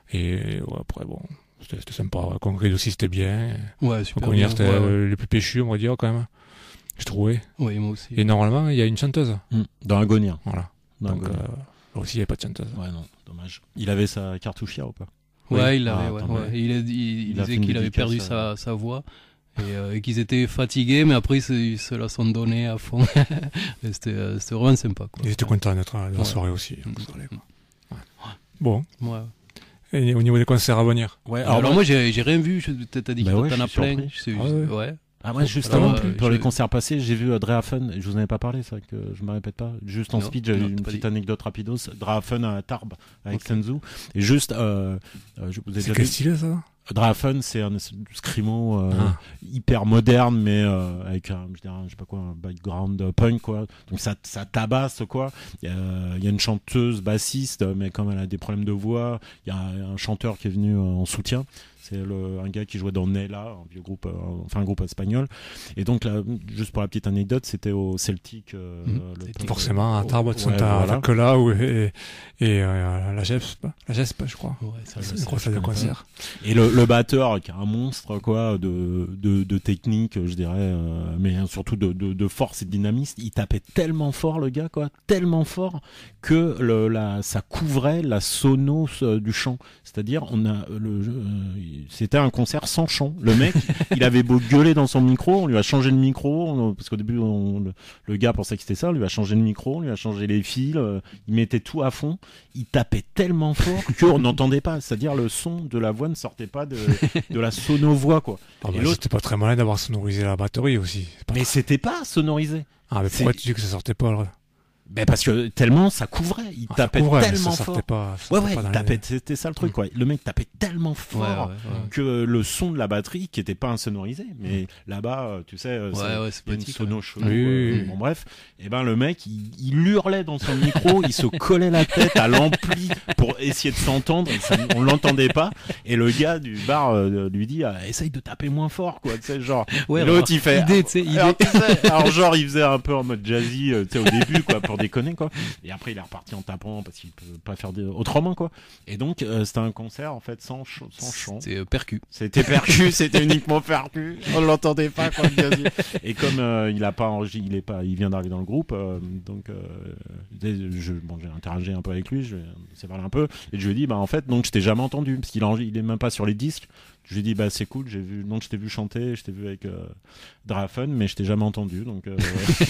Et ouais, après, bon, c'était, c'était sympa. Ouais. Congrès aussi, c'était bien. Ouais, super. Congrès, bien, c'était ouais, ouais. les plus péchus, on va dire, quand même. Je trouvais. Oui, moi aussi. Et normalement, il y a une chanteuse. Mmh. Dans Agonie. Voilà. Dans Donc, euh, là aussi, il n'y avait pas de chanteuse. Ouais, non, dommage. Il avait sa cartouchière ou pas? Ouais, oui. il l'avait, ah, ouais. ouais. Il, a, il, il, il disait qu'il avait perdu sa, sa voix. Et, euh, et qu'ils étaient fatigués, mais après ils se la sont donnés à fond. Et c'était, euh, c'était vraiment sympa, quoi. Ils étaient contents d'être à la ouais. soirée aussi. Donc ça allait, quoi. Ouais. Bon. Ouais. Et au niveau des concerts à venir? Ouais. Alors, alors moi j'ai, j'ai rien vu. Je, t'as dit bah que ouais, t'en as plein. Je sais, ah ouais. ouais. Ah ouais, justement, alors, euh, pour je... les concerts passés, j'ai vu euh, Drahafen, je vous en avais pas parlé, c'est vrai que je me répète pas. Juste en non, speed, j'avais non, une petite dit. anecdote rapidos. Drahafen à Tarbes avec okay. Senzu. Et juste, euh, euh, je vous ai c'est quel style ça? Drahafen, c'est un screamo euh, ah. hyper moderne, mais euh, avec un, je, dirais, je sais pas quoi, un background punk, quoi. Donc ça, ça tabasse, quoi. Il y a, il y a une chanteuse bassiste, mais comme elle a des problèmes de voix, il y a un chanteur qui est venu en soutien. C'est le, un gars qui jouait dans Nella, un vieux groupe, euh, enfin un groupe espagnol. Et donc là, juste pour la petite anecdote, c'était au Celtic. Euh, mmh. le Forcément, à Tarbes, ouais, voilà. que là, où, et, et euh, la Gesp, la Gesp, je crois. Ouais, ça, c'est une grosse salle de concert. Et le, le batteur, qui est un monstre, quoi, de, de, de technique, je dirais, euh, mais surtout de, de, de force et de dynamisme. Il tapait tellement fort, le gars, quoi, tellement fort que le, la, ça couvrait la sono du chant. C'est-à-dire, on a le, euh, c'était un concert sans chant. Le mec, il avait beau gueuler dans son micro, on lui a changé le micro, on, parce qu'au début, on, le, le gars pensait que c'était ça, on lui a changé le micro, on lui a changé les fils, euh, il mettait tout à fond. Il tapait tellement fort qu'on n'entendait pas. C'est-à-dire, le son de la voix ne sortait pas de, de la sono-voix, quoi. Ah bah, c'était pas très malin d'avoir sonorisé la batterie aussi. Mais c'était pas sonorisé. Ah, mais pourquoi c'est... tu dis que ça sortait pas, là? Ben parce que tellement ça couvrait, il ah, tapait couvrait, tellement ça fort. Pas, ouais ouais, il tapait, les... c'était ça le truc mmh. quoi. Le mec tapait tellement fort ouais, ouais, ouais. que le son de la batterie qui était pas insonorisé, mais mmh. là-bas, tu sais, ouais, c'est, ouais, c'est il y a une sono ouais. chelou. Oui, euh, oui, oui. Bon bref, et ben le mec, il, il hurlait dans son micro, il se collait la tête à l'ampli pour essayer de s'entendre, et ça, on l'entendait pas. Et le gars du bar euh, lui dit, ah, essaye de taper moins fort, quoi. Tu sais, genre. Ouais, l'autre alors, il fait. Idée, tu sais, idée. Alors, alors genre il faisait un peu en mode jazzy, tu sais, au début, quoi, pour déconner, quoi. Et après, il est reparti en tapant parce qu'il peut pas faire de... autrement, quoi. Et donc, euh, c'était un concert, en fait, sans, ch- sans chant. C'était euh, percu. C'était percu, c'était uniquement percu. On l'entendait pas, quoi. Et comme euh, il a pas enregistré, il est pas, il vient d'arriver dans le groupe, euh, donc, euh, je, bon, j'ai interagi un peu avec lui, je s'est parlé un peu, et je lui ai dit, bah, en fait, donc, je t'ai jamais entendu, parce qu'il il est même pas sur les disques. Je lui ai dit, bah, c'est cool, j'ai vu, donc, je t'ai vu chanter, je t'ai vu avec, euh, Drahafen, mais je t'ai jamais entendu, donc, euh...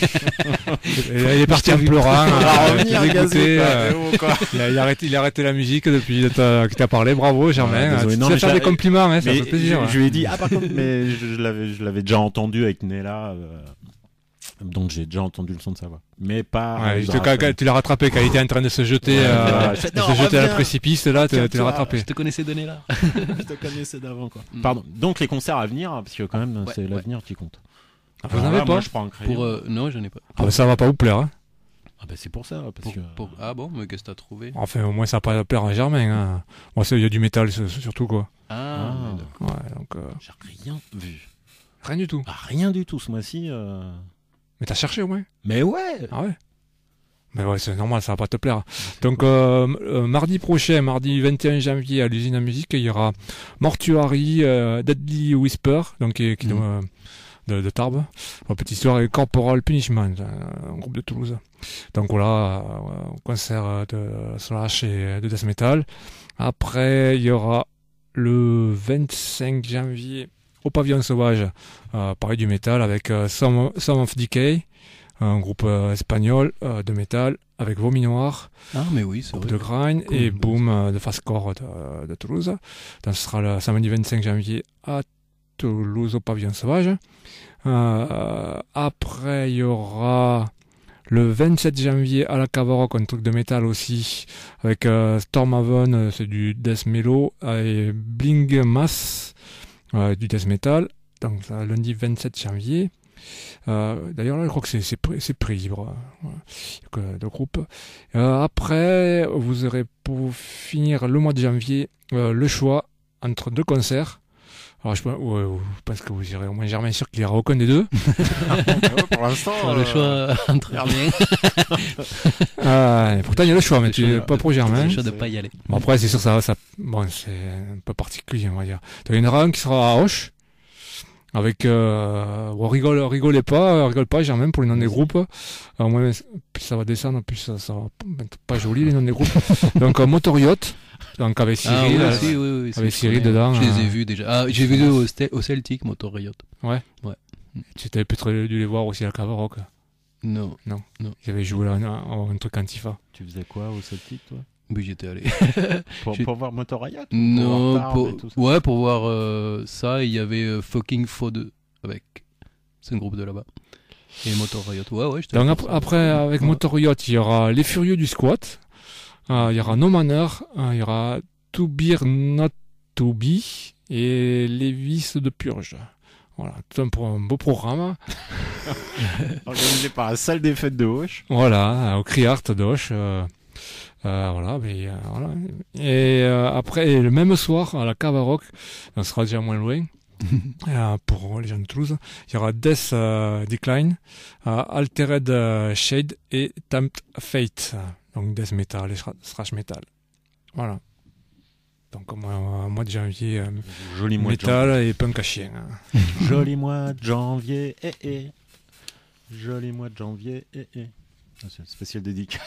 il est parti en pleurant, il a revenir, écouté, euh, il, a, il, a arrêté, il a arrêté la musique depuis qu'il t'a, t'a parlé, bravo, Germain, ouais, désolé, tu sais faire des compliments, hein, ça fait plaisir. Je, hein. je lui ai dit, ah, par contre, mais je, je l'avais, je l'avais déjà entendu avec Nella, euh, donc j'ai déjà entendu le son de sa voix, mais pas. Ouais, te, quand, quand tu l'as rattrapé quand il était en train de se jeter, ouais, euh, de non, se jeter à la précipice, là, tu l'as rattrapé. Je te connaissais de là. Je te connaissais d'avant, quoi. Mm. Pardon. Donc les concerts à venir, parce que quand même, ouais, c'est ouais. l'avenir qui compte. Ah, vous n'en avez pas moi, je prends un crayon. Pour, euh, non, j'en ai pas. Ah, bah, ça va pas vous plaire. Hein. Ah bah c'est pour ça. Parce pour, que... pour... Ah bon, mais qu'est-ce que t'as trouvé? Enfin, au moins, ça va pas plaire à Germain. Hein. Moi, il y a du métal, surtout, quoi. Ah, ah. Ouais, donc... Euh... J'ai rien vu. Rien du tout. Ah, rien du tout ce mois-ci. Euh... Mais t'as cherché au moins? Mais ouais. Ah ouais. Mais ouais, c'est normal, ça va pas te plaire. Donc euh, euh, mardi prochain, mardi vingt et un janvier à l'usine à musique, il y aura Mortuary, euh, Deadly Whisper, donc qui, qui mmh. euh, de, de Tarbes, une petite histoire, et Corporal Punishment, un, un groupe de Toulouse. Donc voilà, euh, concert de slash et de death metal. Après, il y aura le vingt-cinq janvier au Pavillon Sauvage, euh, pareil du métal avec euh, Some, Some of Decay, un groupe euh, espagnol euh, de métal avec Vomi Noir, ah, mais oui, c'est groupe vrai. de grind, cool. Et Boom euh, de fastcore de, de Toulouse. Donc ce sera le samedi vingt-cinq janvier à Toulouse au Pavillon Sauvage. Euh, après, il y aura le vingt-sept janvier à la Cavaroc, un truc de métal aussi, avec euh, Stormhaven, euh, c'est du death mellow, et Bling Mass, euh, du death metal. Donc ça, lundi vingt-sept janvier. Euh, d'ailleurs là je crois que c'est, c'est, c'est prix libre, voilà. Le groupe. Euh, après vous aurez pour finir le mois de janvier euh, le choix entre deux concerts. Alors je pense, ouais, ouais, parce que vous irez au moins Germain sûr qu'il n'y aura aucun des deux. Pour l'instant euh... le choix entre Germain. Ah, pourtant il y a le choix, mais tu, pas pour Germain. Le choix de pas y aller. Bon après c'est sûr ça, ça bon c'est un peu particulier on va dire. Il y en aura un qui sera à Auch. Avec euh, bon, rigole, rigolez pas, rigole pas, Germain, pour les noms des groupes. Alors, moi, plus ça va descendre, plus ça, ça va être pas joli les noms des groupes. Donc euh, Motoriot, donc avec Cyril, ah, oui, oui, oui, avec Cyril dedans. Je les ai euh... vus déjà. Ah, j'ai vu deux au, au Celtic, Motoriot. Ouais. Ouais. Tu t'avais peut-être dû les voir aussi à la Cavaroc. Non. Non. Non. Ils avaient joué là un, un truc Antifa. Tu faisais quoi au Celtic, toi? Oui, j'étais allé. pour, pour voir Motoriot? Non, pour, pour ouais, pour voir euh, ça, il y avait euh, Fucking Faux deux avec. C'est un groupe de là-bas. Et Motoriot. Ouais, ouais, je Donc après, après, avec ouais. Motoriot, il y aura Les Furieux du Squat, euh, il y aura No Manner, euh, il y aura To Beer Not To Be et Les Vices de Purge. Voilà, tout un, un beau programme. Organisé par la salle des fêtes de Auch. Voilà, au Criart d'Auch. Euh, Euh, voilà, mais, euh, voilà. Et euh, après, le même soir, à la Cavaroc, on sera déjà moins loin, euh, pour les gens de Toulouse, il y aura Death euh, Decline, euh, Altered euh, Shade et Tempt Fate, donc Death Metal et Thrash Metal. Voilà. Donc, au mois, mois de janvier, euh, joli mois métal de janvier. Et punk à chien. Hein. Joli mois de janvier, eh eh. Joli mois de janvier, eh eh. Ah, c'est une spéciale dédicace.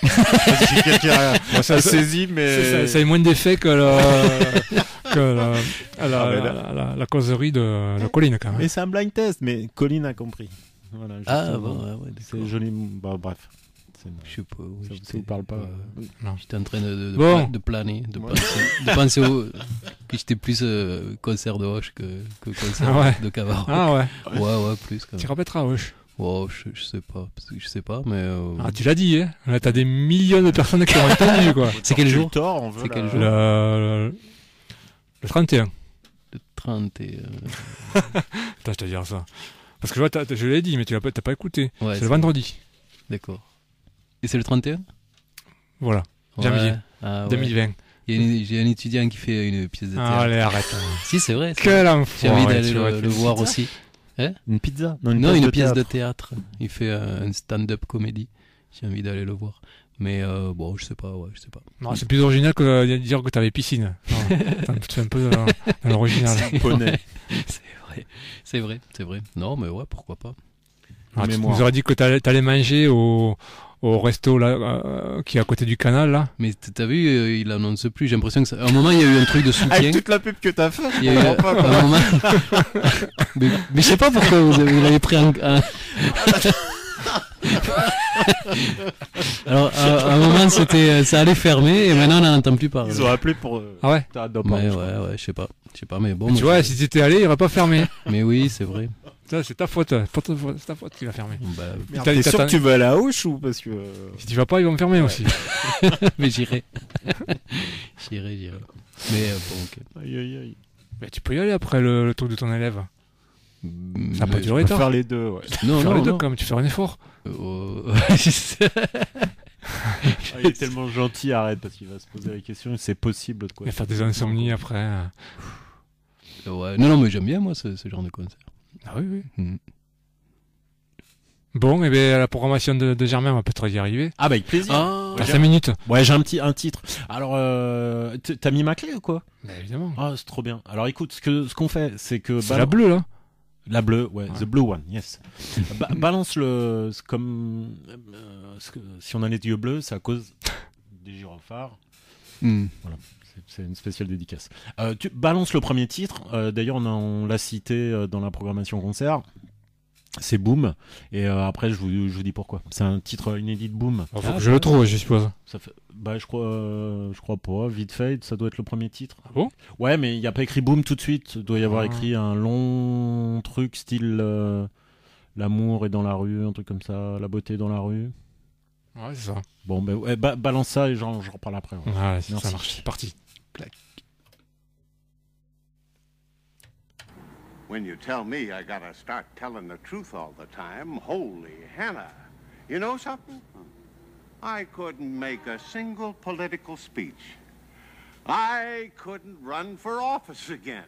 Moi, ça saisit, mais. Ça, ça a moins d'effet que la, que la, la, la, la, la, la causerie de, de Colline, quand même. Mais c'est un blind test, mais Colline a compris. Voilà, ah, bon, ouais, ouais, c'est joli. Bah, bref. C'est... Je sais pas. Oui, ça ne vous parle pas. Euh, non. J'étais en train de, de, de, bon. de planer, de ouais. penser, de penser au, que j'étais plus euh, concert de Auch que, que concert ah ouais. de Cavaroc. Ah ouais. Ouais, ouais, plus. Quand même. Tu répéteras Auch. Oh, je, je sais pas, je sais pas, mais. Euh... Ah, tu l'as dit, hein. Là, t'as des millions de personnes qui ont entendu, quoi. C'est quel jour? Tort, on veut C'est la... quel jour? Le, le, le trente et un. Le trente et un. Attends, je te dire ça. Parce que je vois, t'as, je l'ai dit, mais tu l'as pas, t'as pas écouté. Ouais, c'est, c'est le vendredi. D'accord. Et c'est le trente et un? Voilà. Ouais. Janvier. Ah, ouais. deux mille vingt. Une, j'ai un étudiant qui fait une pièce de théâtre. Ah, allez, arrête. Si, c'est vrai. C'est Quel vrai. enfant. J'ai envie ouais, d'aller le, le voir pizza aussi. Hein? Une pizza? Non, une, non, pièce, une de, pièce théâtre. de théâtre. Il fait euh, un stand-up comédie. J'ai envie d'aller le voir. Mais euh, bon, je sais pas, ouais, je sais pas. Non, c'est plus original que de dire que t'avais piscine. C'est un peu dans, dans l'original. C'est vrai. c'est vrai, c'est vrai, c'est vrai. Non, mais ouais, pourquoi pas. Ah, tu nous aurais dit que t'allais, t'allais manger au, au resto là, euh, qui est à côté du canal là. Mais t'as vu, euh, il annonce plus. J'ai l'impression que ça... à un moment il y a eu un truc de soutien. Avec toute la pub que t'as fait. Il y a eu pas, un moment. mais, mais je sais pas pourquoi vous, avez, vous l'avez pris en. un... Alors à, à un moment c'était, ça allait fermer et maintenant on n'en entend plus parler. Ils ont appelé pour. Euh, ah ouais. Ouais, ouais, ouais, je sais pas, je sais pas, mais bon. Mais tu vois, je... si t'étais allé, il aurait pas fermé. Mais oui, c'est vrai. Ça, c'est ta faute, c'est ta faute qui va fermer. Bah, merde, t'es sûr que tu veux aller à Auch ou parce que... Si tu vas pas, ils vont me fermer ouais. aussi. Mais j'irai. j'irai, j'irai. Mais euh, bon, ok. Aïe, aïe, aïe. Mais tu peux y aller après le, le truc de ton élève. Mais ça n'a pas duré tard. faire les deux, ouais. Non, faire non, les deux non. quand même, tu fais un effort. Euh, il est tellement gentil, arrête, parce qu'il va se poser la question, c'est possible de quoi. Et faire des insomnies après. Hein. Ouais. Non, non, mais j'aime bien, moi, ce, ce genre de concert. Ah oui, oui. Mm. Bon, et bien la programmation de, de Germain, on va peut-être y arriver. Ah bah avec plaisir. Ah, T'as cinq minutes. Ouais, j'ai un petit un titre. Alors, euh, t'as mis ma clé ou quoi? Bah, évidemment. Ah, c'est trop bien. Alors écoute, ce que ce qu'on fait, c'est que C'est la bleue, là. La bleue, ouais, ouais. the blue one, yes. ba- balance le, c'est comme euh, ce que, si on a les yeux bleus, c'est à cause des gyrophares. Mm. Voilà. C'est une spéciale dédicace. Euh, tu balances le premier titre. Euh, D'ailleurs, on, a- on l'a cité euh, dans la programmation concert. C'est Boom. Et euh, après, je vous, je vous dis pourquoi. C'est un titre inédit de Boom. Il faut ah, que je le trouve, je suppose. Ça fait... Bah, je crois, euh, je crois pas. Vite fait, ça doit être le premier titre. Ah bon? Ouais, mais il n'y a pas écrit Boom tout de suite. Il doit y avoir ah. écrit un long truc style euh, l'amour est dans la rue, un truc comme ça. La beauté est dans la rue. Ouais, c'est ça. Bon, bah, ouais, ba- balance ça et j'en reparle après. Ouais. Ouais, ça marche. C'est parti. Clac. When you tell me I gotta start telling the truth all the time, holy Hannah. You know something? I couldn't make a single political speech. I couldn't run for office again.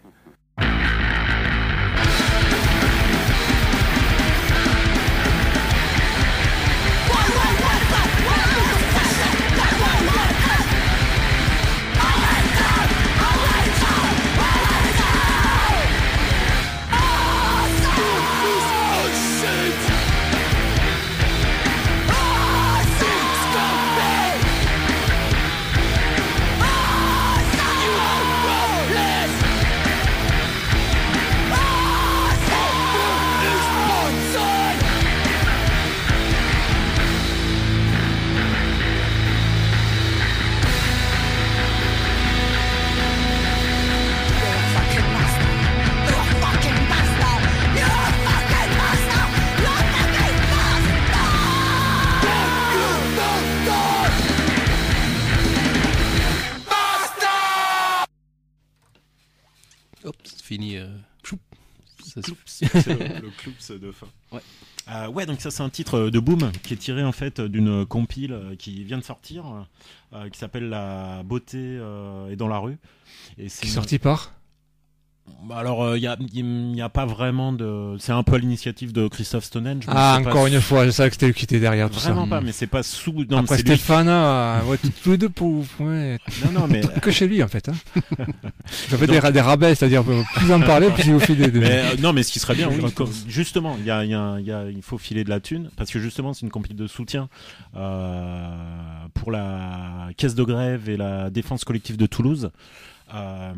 Fini. Euh... Ça se... C'est le, le cloups de fin. Ouais. Euh, ouais, donc ça c'est un titre de Boom qui est tiré en fait d'une compile qui vient de sortir, euh, qui s'appelle La beauté euh, est dans la rue. Et c'est qui est une... sorti par. Alors, il euh, n'y a, a pas vraiment de... C'est un peu à l'initiative de Christophe Stonehenge. Ah, encore une fois, je savais que c'était lui qui était derrière tout vraiment ça. Vraiment pas, mais c'est pas sous... Non, après Stéphana, lui... ouais, tous les deux pour... Ouais. Non, non, mais... que chez lui, en fait. Hein. Ça fait donc... des, des rabais, c'est-à-dire plus en parler, plus il vous file des... Mais, euh, non, mais ce qui serait bien, oui, comme, justement, y a, y a, y a, il faut filer de la thune, parce que justement, c'est une compil de soutien euh, pour la caisse de grève et la défense collective de Toulouse. Euh...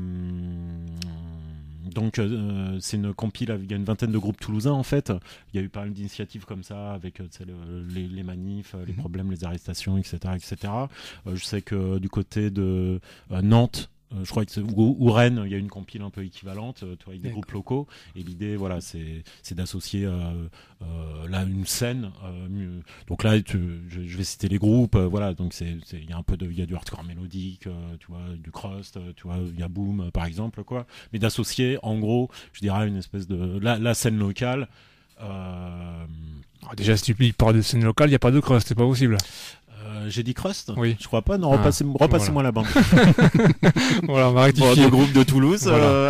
Donc euh, c'est une compile avec une vingtaine de groupes toulousains en fait. Il y a eu pas mal d'initiatives comme ça avec euh, le, les, les manifs, les problèmes, les arrestations, et cetera, et cetera. Euh, je sais que du côté de euh, Nantes, euh, je crois que c'est, ou, ou Rennes, il y a une compile un peu équivalente, euh, tu vois, avec des groupes locaux. Et l'idée, voilà, c'est, c'est d'associer euh, euh, là une scène. Euh, mieux. Donc là, tu, je, je vais citer les groupes. Euh, voilà, donc c'est, c'est, il y a un peu de, il y a du hardcore mélodique, euh, tu vois, du crust, euh, tu vois, il y a Boom euh, par exemple, quoi. Mais d'associer, en gros, je dirais une espèce de la, la scène locale. Euh... Oh, déjà, si tu parles de scène locale, il n'y a pas de crust, c'est pas possible. Euh, j'ai dit crust? Oui. Je crois pas. Non, repassez, ah, repassez-moi voilà. la bande. Voilà, on va rectifier. Bon, le groupe de Toulouse. Voilà. Euh...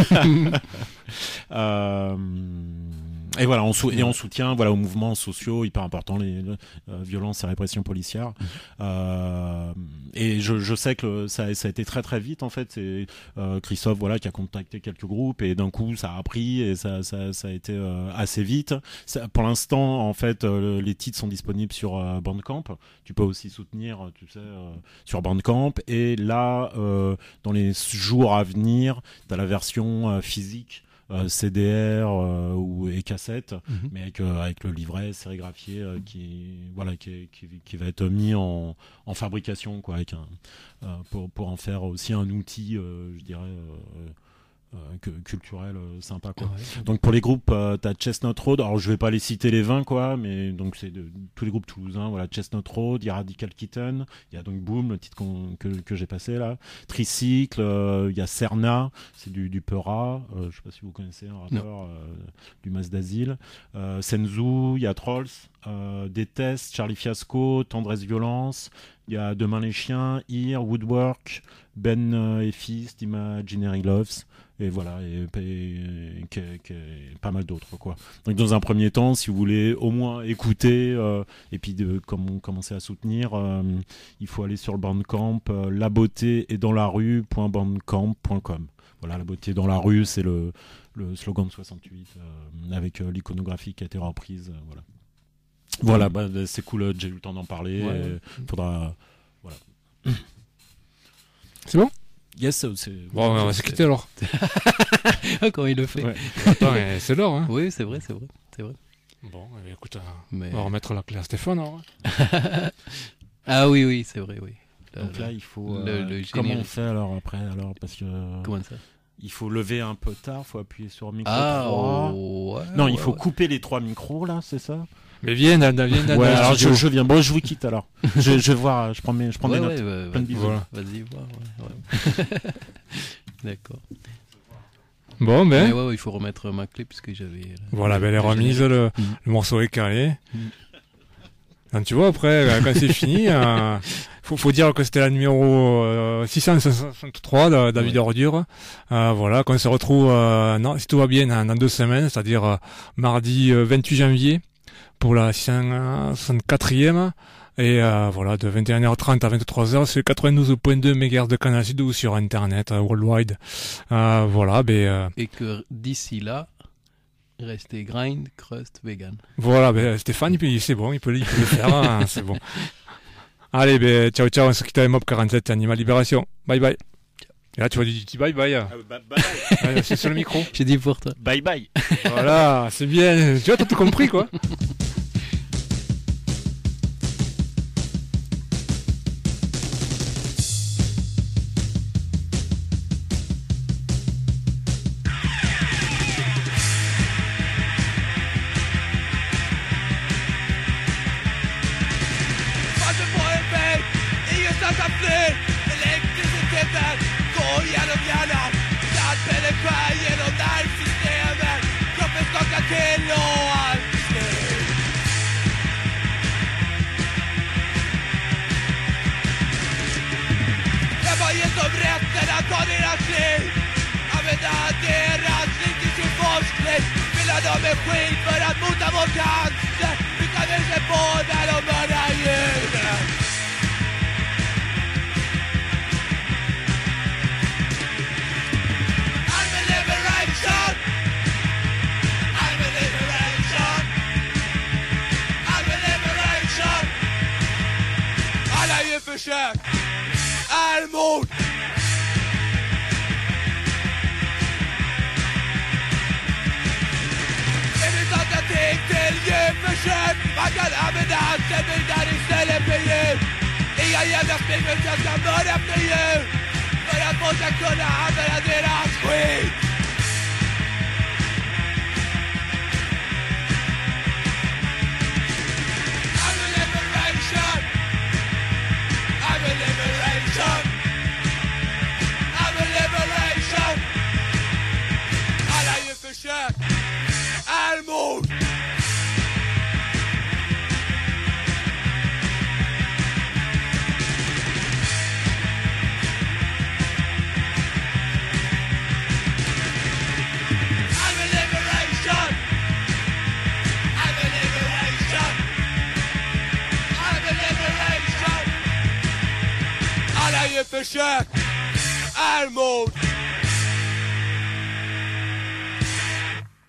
euh... Et voilà, on sou- et on soutient voilà aux mouvements sociaux hyper importants, les euh, violences et répression policière. Mmh. Euh, et je, je sais que ça, ça a été très très vite en fait. C'est euh, Christophe voilà qui a contacté quelques groupes et d'un coup ça a pris et ça ça, ça a été euh, assez vite. Ça, pour l'instant en fait euh, les titres sont disponibles sur euh, Bandcamp. Tu peux aussi soutenir tu sais euh, sur Bandcamp et là euh, dans les jours à venir t'as la version euh, physique. Euh, C D R euh, ou et cassette, mm-hmm. mais avec, euh, avec le livret sérigraphié euh, qui voilà qui, qui qui va être mis en, en fabrication quoi avec un euh, pour pour en faire aussi un outil euh, je dirais euh, euh, que, culturel euh, sympa quoi. Ouais, donc pour les groupes euh, t'as Chestnut Road, alors je vais pas les citer les vingt quoi, mais donc c'est de, de tous les groupes toulousains, voilà Chestnut Road, il y a Radical Kitten, il y a donc Boom le titre qu'on, que que j'ai passé là, Tricycle, euh, il y a Serna, c'est du du Peura, euh, je sais pas si vous connaissez un rappeur euh, du Mas d'Asile, euh, Senzu, il y a Trolls, euh, des tests, Charlie Fiasco, Tendresse Violence, il y a Demain les chiens, Here, Woodwork, Ben euh, et Fist, Imaginary Loves, et voilà, et, et, et, et, et pas mal d'autres, quoi. Donc dans un premier temps, si vous voulez au moins écouter euh, et puis de com- commencer à soutenir, euh, il faut aller sur le Bandcamp, euh, la beauté est dans la rue point bandcamp point com. Voilà, la beauté dans la rue, c'est le, le slogan de soixante-huit euh, avec euh, l'iconographie qui a été reprise, euh, voilà. Voilà, bah, c'est cool, j'ai eu le temps d'en parler. Ouais. Il faudra. Voilà. C'est bon? Yes, c'est. Bon, on va se quitter alors. Comment il le fait. Ouais. Attends, mais c'est l'heure, hein. Oui, c'est vrai, c'est vrai. C'est vrai. Bon, eh bien, écoute, euh, Mais... on va remettre la clé à Stéphane alors. Ah oui, oui, c'est vrai, oui. Le, Donc là, il faut. le- euh, le comment on générique. fait alors après alors parce que Comment ça? il faut lever un peu tard, il faut appuyer sur le micro Ah, trois. oh, ouais, Non, il ouais, faut ouais. couper les trois micros là, c'est ça? Mais viens, Dan, Dan, viens, Dan, Ouais, Dan, alors studio. je, je viens. Bon, je vous quitte alors. je, je vais voir, je prends mes, je prends Ouais, des ouais, notes. ouais, Plein de ouais. bisous. Voilà. Vas-y, voir, ouais, ouais. D'accord. Bon, ben. Mais ouais, ouais, il faut remettre ma clé puisque j'avais. euh, Voilà, ben, elle est le remise, générique. le, Mhm. le morceau est calé. Donc, tu vois, après, euh, quand c'est fini, euh, faut, faut dire que c'était la numéro euh, six cent soixante-trois de David Ouais. Ordure. Euh, voilà, qu'on se retrouve, euh, non, si tout va bien, dans, dans deux semaines, c'est-à-dire euh, mardi euh, vingt-huit janvier, pour la six cent soixante-quatrième. Et euh, voilà, de vingt et une heures trente à vingt-trois heures, c'est quatre-vingt-douze point deux mégahertz de Canal Sud ou sur Internet, euh, worldwide. Euh, voilà, ben... Euh, Et que d'ici là, restez grind, crust, vegan. Voilà, ben, Stéphane, il peut, c'est bon, il peut, il peut le faire, hein, c'est bon. Allez, ben, ciao, ciao, on se quitte avec Mob quarante-sept, Animal Libération. Bye bye. Et là, tu vois du petit bye bye. Ah, bah, bye Ouais, c'est sur le micro. J'ai dit pour toi. bye. Bye. Voilà, c'est bien. Tu vois, t'as tout compris, quoi. Vad du får en väg, ingenstans att fly. Elektriciteten går genom hjärnan. Hjärnpellen skär genom nervsystemet. Kroppen skakar till och allt är slut. Jag bara ger dem rätten att ta deras liv. Använda deras liv till sin forskning. Fylla dem med skit för att mota vår cancer. Vi kan vilse på när de mördar djuren. I'm a liberation. I'm a liberation. I'm a liberation. Alla djurförsök är mord. Det finns alternativ till djurförsök. Man kan använda anställningar istället för djur. Inga jävla springmutar ska mörda efter djur. För att folk ska kunna använda deras skit. I'm a liberation. I'm a liberation. I'm a liberation. Alla djurförsök är mord. I'm a liberation. I'm a liberation. I'm a liberation. Alla djurförsök är mord.